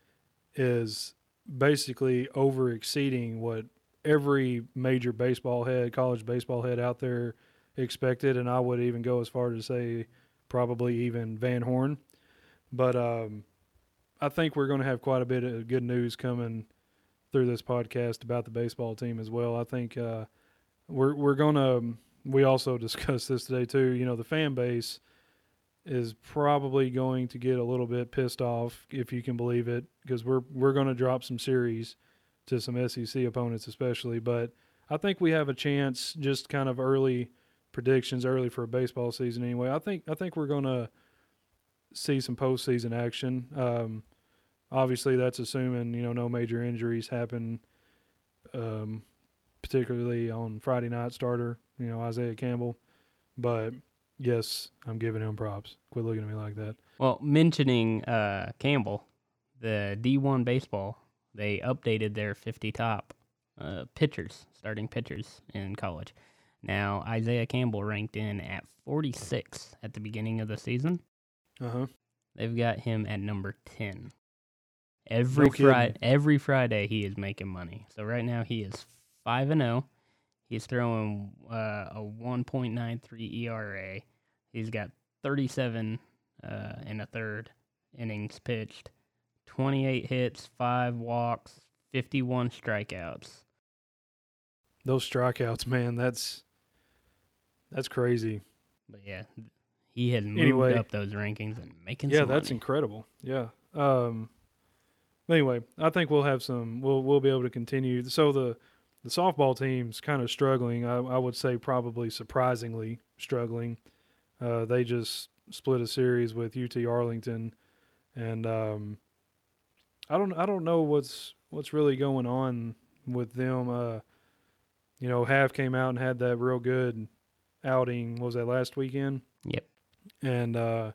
is basically over exceeding what every major baseball head, college baseball head out there expected, and I would even go as far to say probably even Van Horn. But um, I think we're going to have quite a bit of good news coming through this podcast about the baseball team as well. I think uh, we're we're going to. We also discussed this today too. You know, the fan base is probably going to get a little bit pissed off, if you can believe it, because we're we're going to drop some series to some S E C opponents especially. But I think we have a chance, just kind of early predictions, early for a baseball season anyway. I think I think we're going to see some postseason action. Um, obviously, that's assuming, you know, no major injuries happen, um, particularly on Friday night starter, you know, Isaiah Campbell. But yes, I'm giving him props. Quit looking at me like that. Well, mentioning uh, Campbell, the D one baseball, they updated their fifty top uh, pitchers, starting pitchers in college. Now, Isaiah Campbell ranked in at forty-six at the beginning of the season. Uh-huh. They've got him at number ten. Every No Friday, kidding. every Friday he is making money. So right now he is five and zero. He's throwing uh, a one point nine three E R A. He's got thirty-seven uh, and a third innings pitched, twenty-eight hits, five walks, fifty-one strikeouts. Those strikeouts, man, that's that's crazy. But yeah, he has moved Anyway. up those rankings and making Yeah, some that's money. incredible. Yeah. Um, anyway, I think we'll have some. We'll we'll be able to continue. So the the softball team's kind of struggling. I, I would say probably surprisingly struggling. Uh, they just split a series with U T Arlington, and um, I don't I don't know what's what's really going on with them. Uh, you know, Half came out and had that real good outing. What was that, last weekend? Yep. And uh,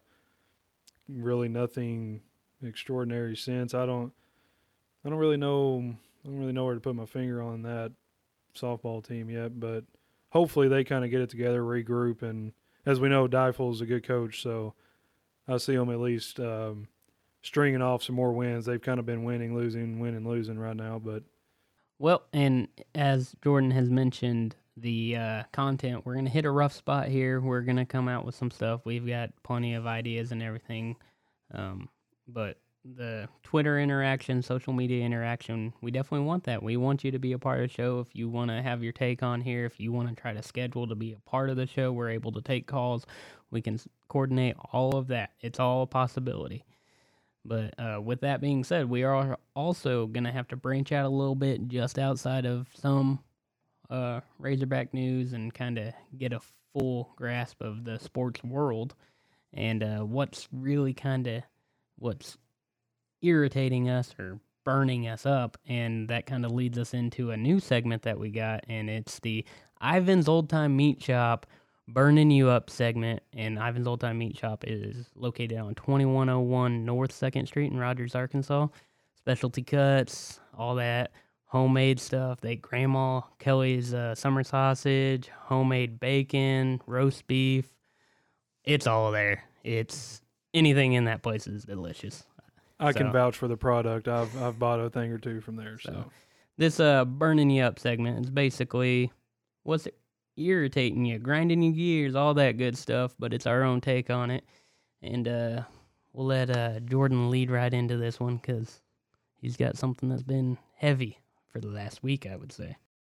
really nothing extraordinary since. I don't I don't really know I don't really know where to put my finger on that softball team yet, but hopefully they kind of get it together, regroup, and as we know, Deifel's a good coach, so I see them at least um, stringing off some more wins. They've kind of been winning, losing, winning, losing right now, but Well, and as Jordan has mentioned, the uh, content, we're going to hit a rough spot here. We're going to come out with some stuff. We've got plenty of ideas and everything. Um, but the Twitter interaction, social media interaction, we definitely want that. We want you to be a part of the show. If you want to have your take on here, if you want to try to schedule to be a part of the show, we're able to take calls. We can s- coordinate all of that. It's all a possibility. But uh, with that being said, we are also going to have to branch out a little bit just outside of some uh, Razorback news and kind of get a full grasp of the sports world and uh, what's really kind of what's irritating us or burning us up. And that kind of leads us into a new segment that we got, and it's the Ivan's Old Time Meat Shop Burning You Up segment. And Ivan's Old Time Meat Shop is located on twenty-one oh one North second Street in Rogers, Arkansas. Specialty cuts, all that homemade stuff. They Grandma Kelly's uh, summer sausage, homemade bacon, roast beef. It's all there. It's anything in that place is delicious. I can So- vouch for the product. I've I've bought a thing or two from there. So, So, This uh burning you up segment is basically what's irritating you, grinding your gears, all that good stuff, but it's our own take on it. And uh, we'll let uh, Jordan lead right into this one because he's got something that's been heavy for the last week, I would say.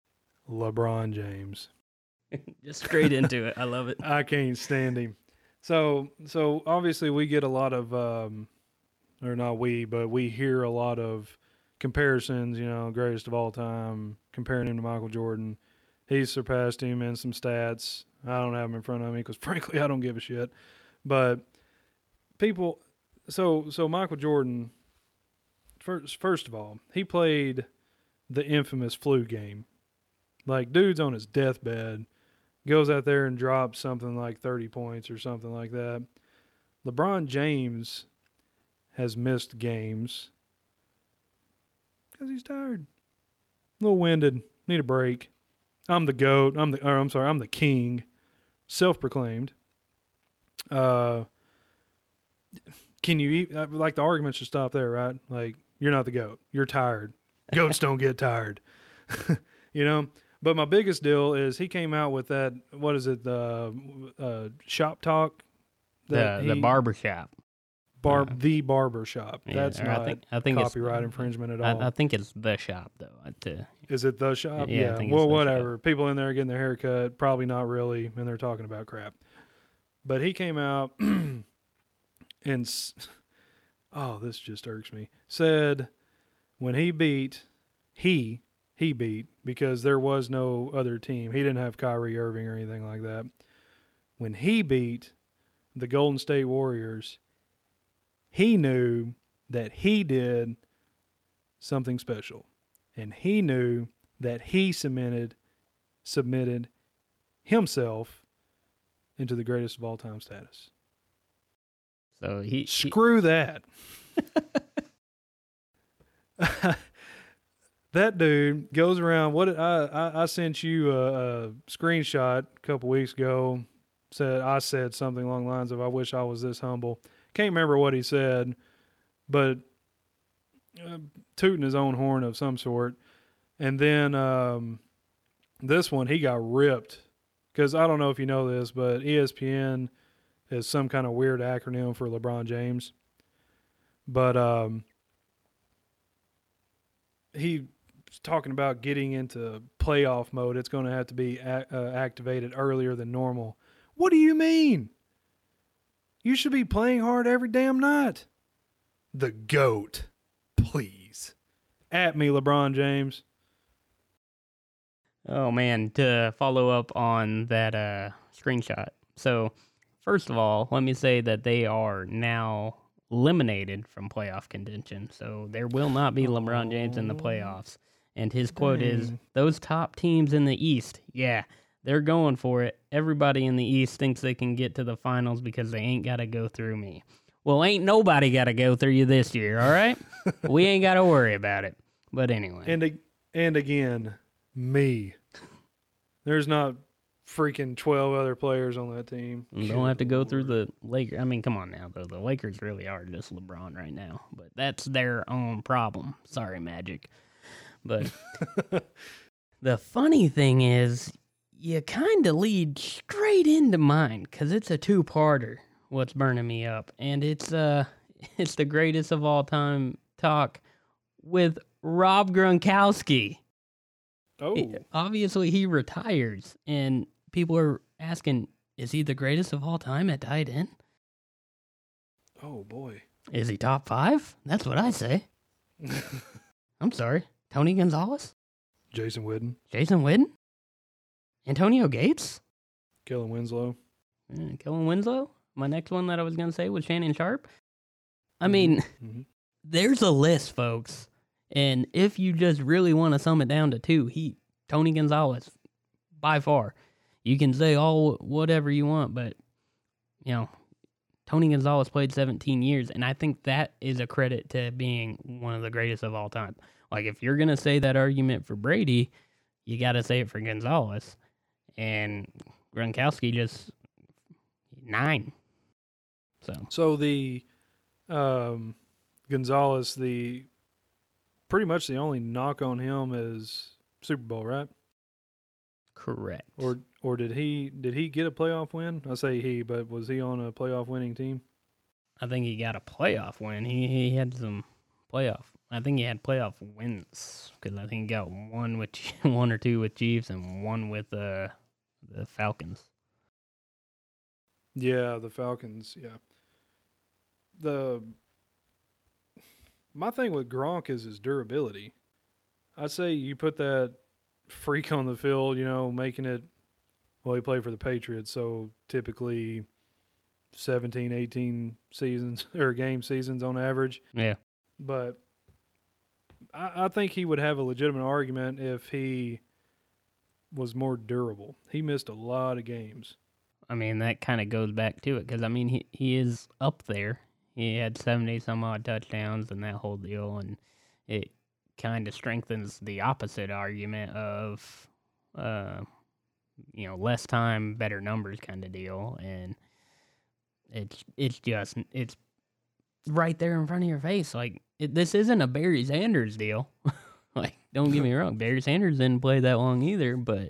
LeBron James. Just straight into it. I love it. I can't stand him. So, so obviously we get a lot of, um, or not we, but we hear a lot of comparisons, you know, greatest of all time, comparing him to Michael Jordan. He's surpassed him in some stats. I don't have him in front of me because, frankly, I don't give a shit. But people, so so Michael Jordan, first, first of all, he played the infamous flu game. Like, dude's on his deathbed, goes out there and drops something like thirty points or something like that. LeBron James has missed games because he's tired, a little winded, need a break. I'm the GOAT. I'm the. Or I'm sorry. I'm the king, self-proclaimed. Uh, can you eat? Like, the argument should stop there, right? Like, you're not the GOAT. You're tired. Goats don't get tired, you know. But my biggest deal is he came out with that. What is it? The uh, shop talk. The the barber shop. Bar Uh, the barber shop. Yeah, That's or not I think, I think copyright it's, infringement at all. I, I think it's the shop though. I- To, Is it the shop? Yeah, I Yeah. think it's Well, the whatever. People in there getting their hair cut, probably not really, and they're talking about crap. But he came out and, s- oh, this just irks me. Said when he beat, he, he beat, because there was no other team. He didn't have Kyrie Irving or anything like that. When he beat the Golden State Warriors, he knew that he did something special. And he knew that he cemented, submitted himself into the greatest of all time status. so he, he Screw that. That dude goes around. What I, I I sent you a, a screenshot a couple weeks ago. Said I said something along the lines of, "I wish I was this humble." Can't remember what he said, but uh, tooting his own horn of some sort. And then um, this one, he got ripped because I don't know if you know this, but E S P N is some kind of weird acronym for LeBron James. But um, he was talking about getting into playoff mode. It's going to have to be a- uh, activated earlier than normal. What do you mean? You should be playing hard every damn night. The GOAT, please. At me, LeBron James. Oh man, to follow up on that uh, screenshot. So, first of all, let me say that they are now eliminated from playoff contention. So there will not be LeBron James in the playoffs. And his quote is, Dang. "Those top teams in the East, yeah, they're going for it. Everybody in the East thinks they can get to the finals because they ain't got to go through me." Well, ain't nobody got to go through you this year, all right? We ain't got to worry about it. But anyway. And ag- and again, me. There's not freaking twelve other players on that team. You don't have to go through the Lakers. I mean, come on now, though. The Lakers really are just LeBron right now. But that's their own problem. Sorry, Magic. But the funny thing is, you kind of lead straight into mine because it's a two-parter, what's burning me up. And it's uh, it's the greatest of all time talk with Rob Gronkowski. Oh, He- obviously, he retires, and people are asking, is he the greatest of all time at tight end? oh boy. Is he top five? That's what I say. I'm sorry. Tony Gonzalez? Jason Witten, Jason Witten? Antonio Gates? Kellen Winslow. Uh, Kellen Winslow? My next one that I was going to say was Shannon Sharp. I mean, Mhm. there's a list, folks. And if you just really want to sum it down to two, he, Tony Gonzalez, by far. You can say all whatever you want, but, you know, Tony Gonzalez played seventeen years, and I think that is a credit to being one of the greatest of all time. Like, if you're going to say that argument for Brady, you got to say it for Gonzalez. And Gronkowski just nine. So, So the um, Gonzalez, the pretty much the only knock on him is Super Bowl, right? correct. Or or did he did he get a playoff win? I say he, but was he on a playoff winning team? I think he got a playoff win. He he had some playoff. I think he had playoff wins because I think he got one with one or two with Chiefs and one with uh, the Falcons. Yeah, the Falcons. Yeah. The my thing with Gronk is his durability. I'd say you put that freak on the field, you know, making it. Well, he played for the Patriots, so typically seventeen, eighteen seasons or game seasons on average. Yeah. But I, I think he would have a legitimate argument if he was more durable. He missed a lot of games. I mean, that kind of goes back to it because, I mean, he, he is up there. He had seventy some odd touchdowns and that whole deal, and it kind of strengthens the opposite argument of, uh, you know, less time, better numbers kind of deal. And it's it's just, it's right there in front of your face. Like, it, this isn't a Barry Sanders deal. Like, don't get me wrong, Barry Sanders didn't play that long either, but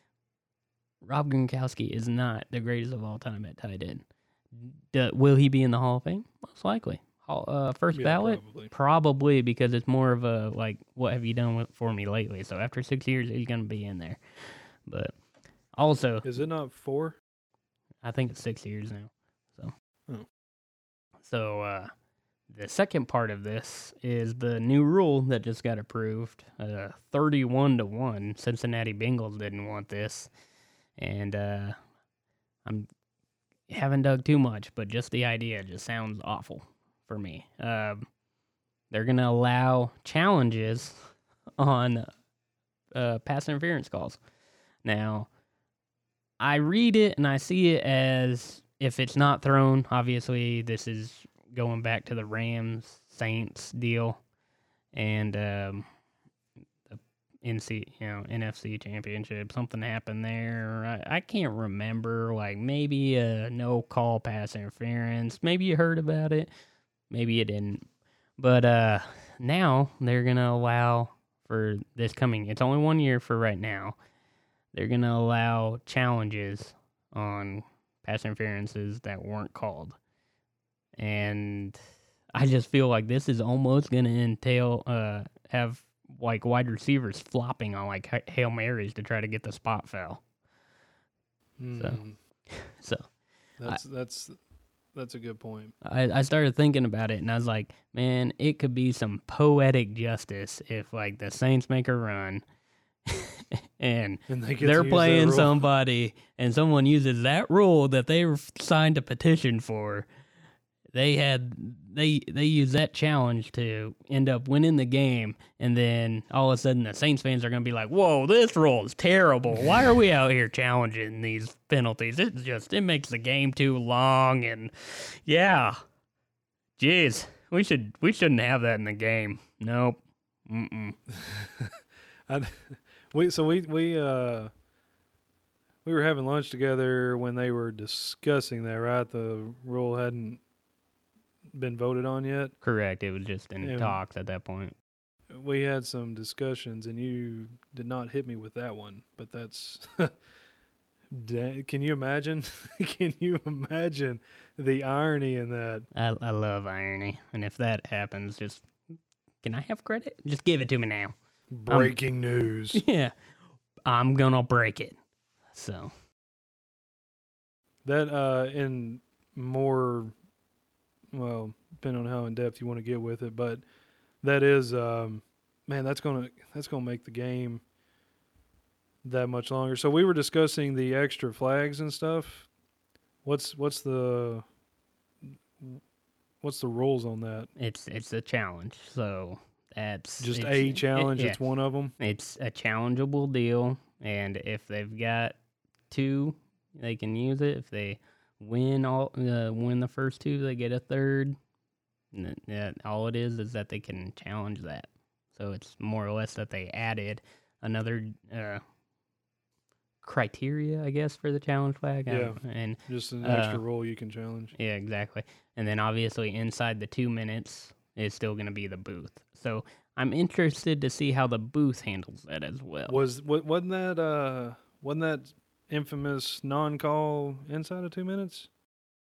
Rob Gronkowski is not the greatest of all time at tight end. D- will he be in the Hall of Fame? Most likely. Hall, uh, first Yeah, ballot? probably. Probably, because it's more of a, like, what have you done with, for me lately? So after six years, he's going to be in there. But also, Is it not four? I think it's six years now. So, Oh. so uh, the second part of this is the new rule that just got approved. Uh, thirty-one to one. Cincinnati Bengals didn't want this. And uh, I'm haven't dug too much, but just the idea just sounds awful for me. Um, they're going to allow challenges on uh, pass interference calls. Now, I read it and I see it as if it's not thrown. Obviously, this is going back to the Rams Saints deal, and um, the N C, you know, N F C Championship. Something happened there. I, I can't remember. Like maybe a no call pass interference. Maybe you heard about it. Maybe you didn't. But uh, now they're gonna allow for this coming. It's only one year for right now. They're going to allow challenges on pass interferences that weren't called. And I just feel like this is almost going to entail, uh, have like wide receivers flopping on like Hail Marys to try to get the spot foul. Mm, So that's that's that's a good point. I, I started thinking about it and I was like, man, it could be some poetic justice if like the Saints make a run and And they get to they're use playing that rule. somebody and someone uses that rule that they signed a petition for. They had they they use that challenge to end up winning the game, and then all of a sudden the Saints fans are gonna be like, "Whoa, this rule is terrible. Why are we out here challenging these penalties? It just it makes the game too long." And yeah, jeez, we should we shouldn't have that in the game. Nope. Mm-mm. I, we so we we uh we were having lunch together when they were discussing that, right? The rule hadn't been voted on yet. Correct. It was just in Yeah. talks at that point. We had some discussions, and you did not hit me with that one. But that's, da- can you imagine? Can you imagine the irony in that? I I love irony, and if that happens, just can I have credit? Just give it to me now. Breaking news. Yeah, I'm gonna break it. So That uh, in more, well, depending on how in depth you want to get with it, but that is, um, man, that's gonna that's gonna make the game that much longer. So we were discussing the extra flags and stuff. What's what's the what's the rules on that? it's it's a challenge. So that's Just it's, a challenge. It, yeah, It's one of them. it's a challengeable deal, and if they've got two, they can use it. If they win all uh, win the first two, they get a third. And that, that all it is is that they can challenge that. So it's more or less that they added another uh, criteria, I guess, for the challenge flag. Yeah. And Just an Uh, extra rule you can challenge. yeah, exactly. And then obviously inside the two minutes is still going to be the booth. So I'm interested to see how the booth handles that as well. Was wa- wasn't that uh wasn't that infamous non-call inside of two minutes?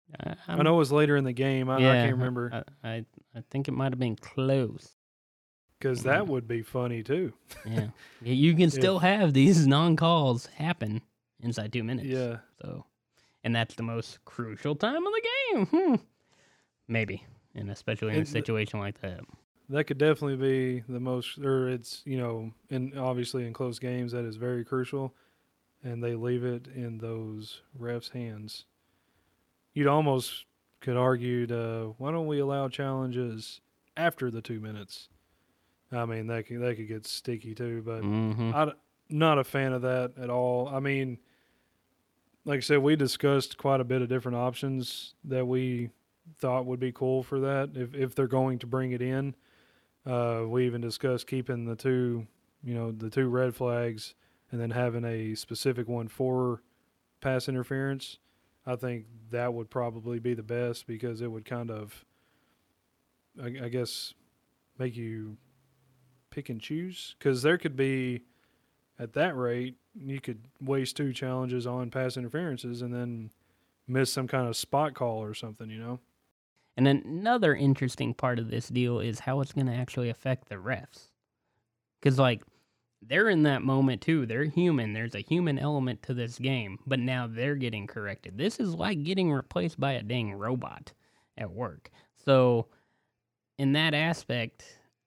I, I know it was later in the game. I, yeah, I can't remember. I, I, I think it might have been close. Because that would be funny, too. Yeah. Yeah, you can still If- have these non-calls happen inside two minutes. Yeah. So, and that's the most crucial time of the game. Hmm. Maybe, and especially in a And the- situation like that. That could definitely be the most, or it's, you know, and obviously in close games, that is very crucial. And they leave it in those refs' hands. You'd almost could argue, uh, why don't we allow challenges after the two minutes? I mean, that could, that could get sticky too, but Mm-hmm. I'm not a fan of that at all. I mean, like I said, we discussed quite a bit of different options that we thought would be cool for that if, if they're going to bring it in. Uh, we even discussed keeping the two, you know, the two red flags and then having a specific one for pass interference. I think that would probably be the best because it would kind of, I, I guess, make you pick and choose. Because there could be, at that rate, you could waste two challenges on pass interferences and then miss some kind of spot call or something, you know? And then another interesting part of this deal is how it's going to actually affect the refs. Because, like, they're in that moment, too. They're human. There's a human element to this game. But now they're getting corrected. This is like getting replaced by a dang robot at work. So, in that aspect,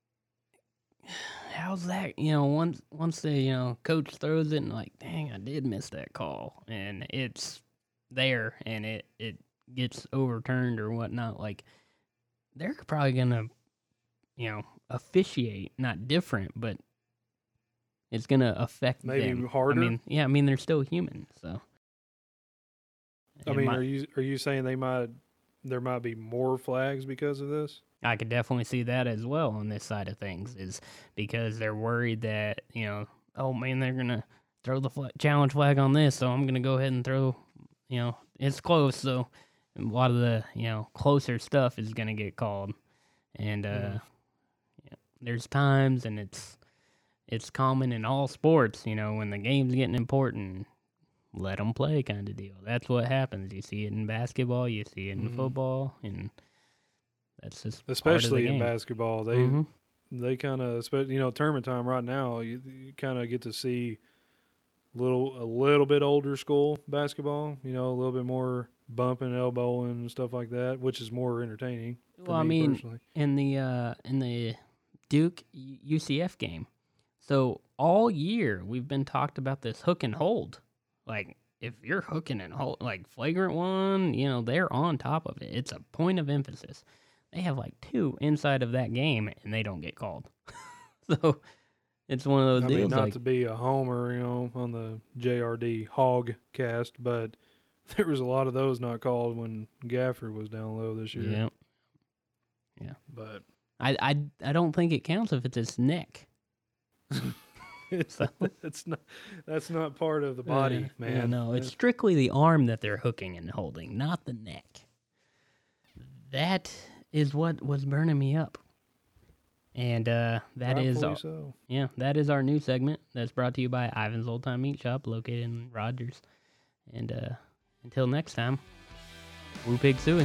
how's that? You know, once once the, you know, coach throws it and, like, dang, I did miss that call. And it's there, and it, it gets overturned or whatnot, like, they're probably gonna, you know, officiate, not different, but it's gonna affect Maybe them. harder? I mean, yeah, I mean, they're still human, so. I It mean, might- are you are you saying they might there might be more flags because of this? I could definitely see that as well on this side of things, is because they're worried that, you know, oh man, they're gonna throw the flag, challenge flag on this, so I'm gonna go ahead and throw, you know, it's close, so a lot of the, you know, closer stuff is gonna get called, and uh, Mhm. yeah, there's times, and it's it's common in all sports, you know, when the game's getting important, let them play kind of deal. That's what happens. You see it in basketball, you see it in Mhm. football, and that's just Especially part of in the game. basketball, they Mhm. they kind of, you know, tournament time right now. You, you kind of get to see little a little bit older school basketball. You know, a little bit more bumping, elbowing, and stuff like that, which is more entertaining. For Well, I me mean, personally. in the uh, in the Duke U C F game, so all year we've been talked about this hook and hold. Like, if you're hooking and hold, like flagrant one, you know, they're on top of it. It's a point of emphasis. They have like two inside of that game, and they don't get called. So it's one of those I deals. mean, not like, to be a homer, you know, on the J R D hog cast, but there was a lot of those not called when Gafford was down low this year. yeah, But I, I, I don't think it counts if it's his neck. it's So- that's not that's not part of the body, Yeah, man. yeah, no, it's That's- strictly the arm that they're hooking and holding, not the neck. That is what was burning me up. And uh, that is, rightfully our, so. yeah, that is our new segment that's brought to you by Ivan's Old Time Meat Shop, located in Rogers. And uh, until next time, Woo Pig Suey.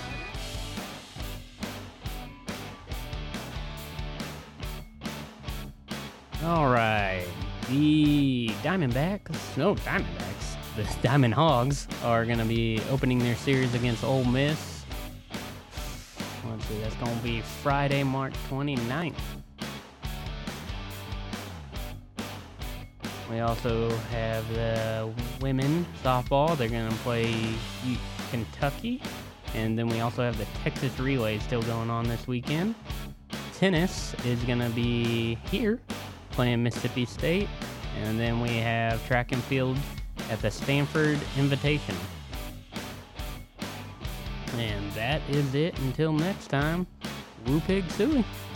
All right, the Diamondbacks, no Diamondbacks, the Diamond Hogs are going to be opening their series against Ole Miss. Let's see, that's going to be Friday, March twenty-ninth. We also have the women softball. They're going to play U- Kentucky. And then we also have the Texas Relay still going on this weekend. Tennis is going to be here playing Mississippi State. And then we have track and field at the Stanford Invitational. And that is it until next time. Woo Pig Suey.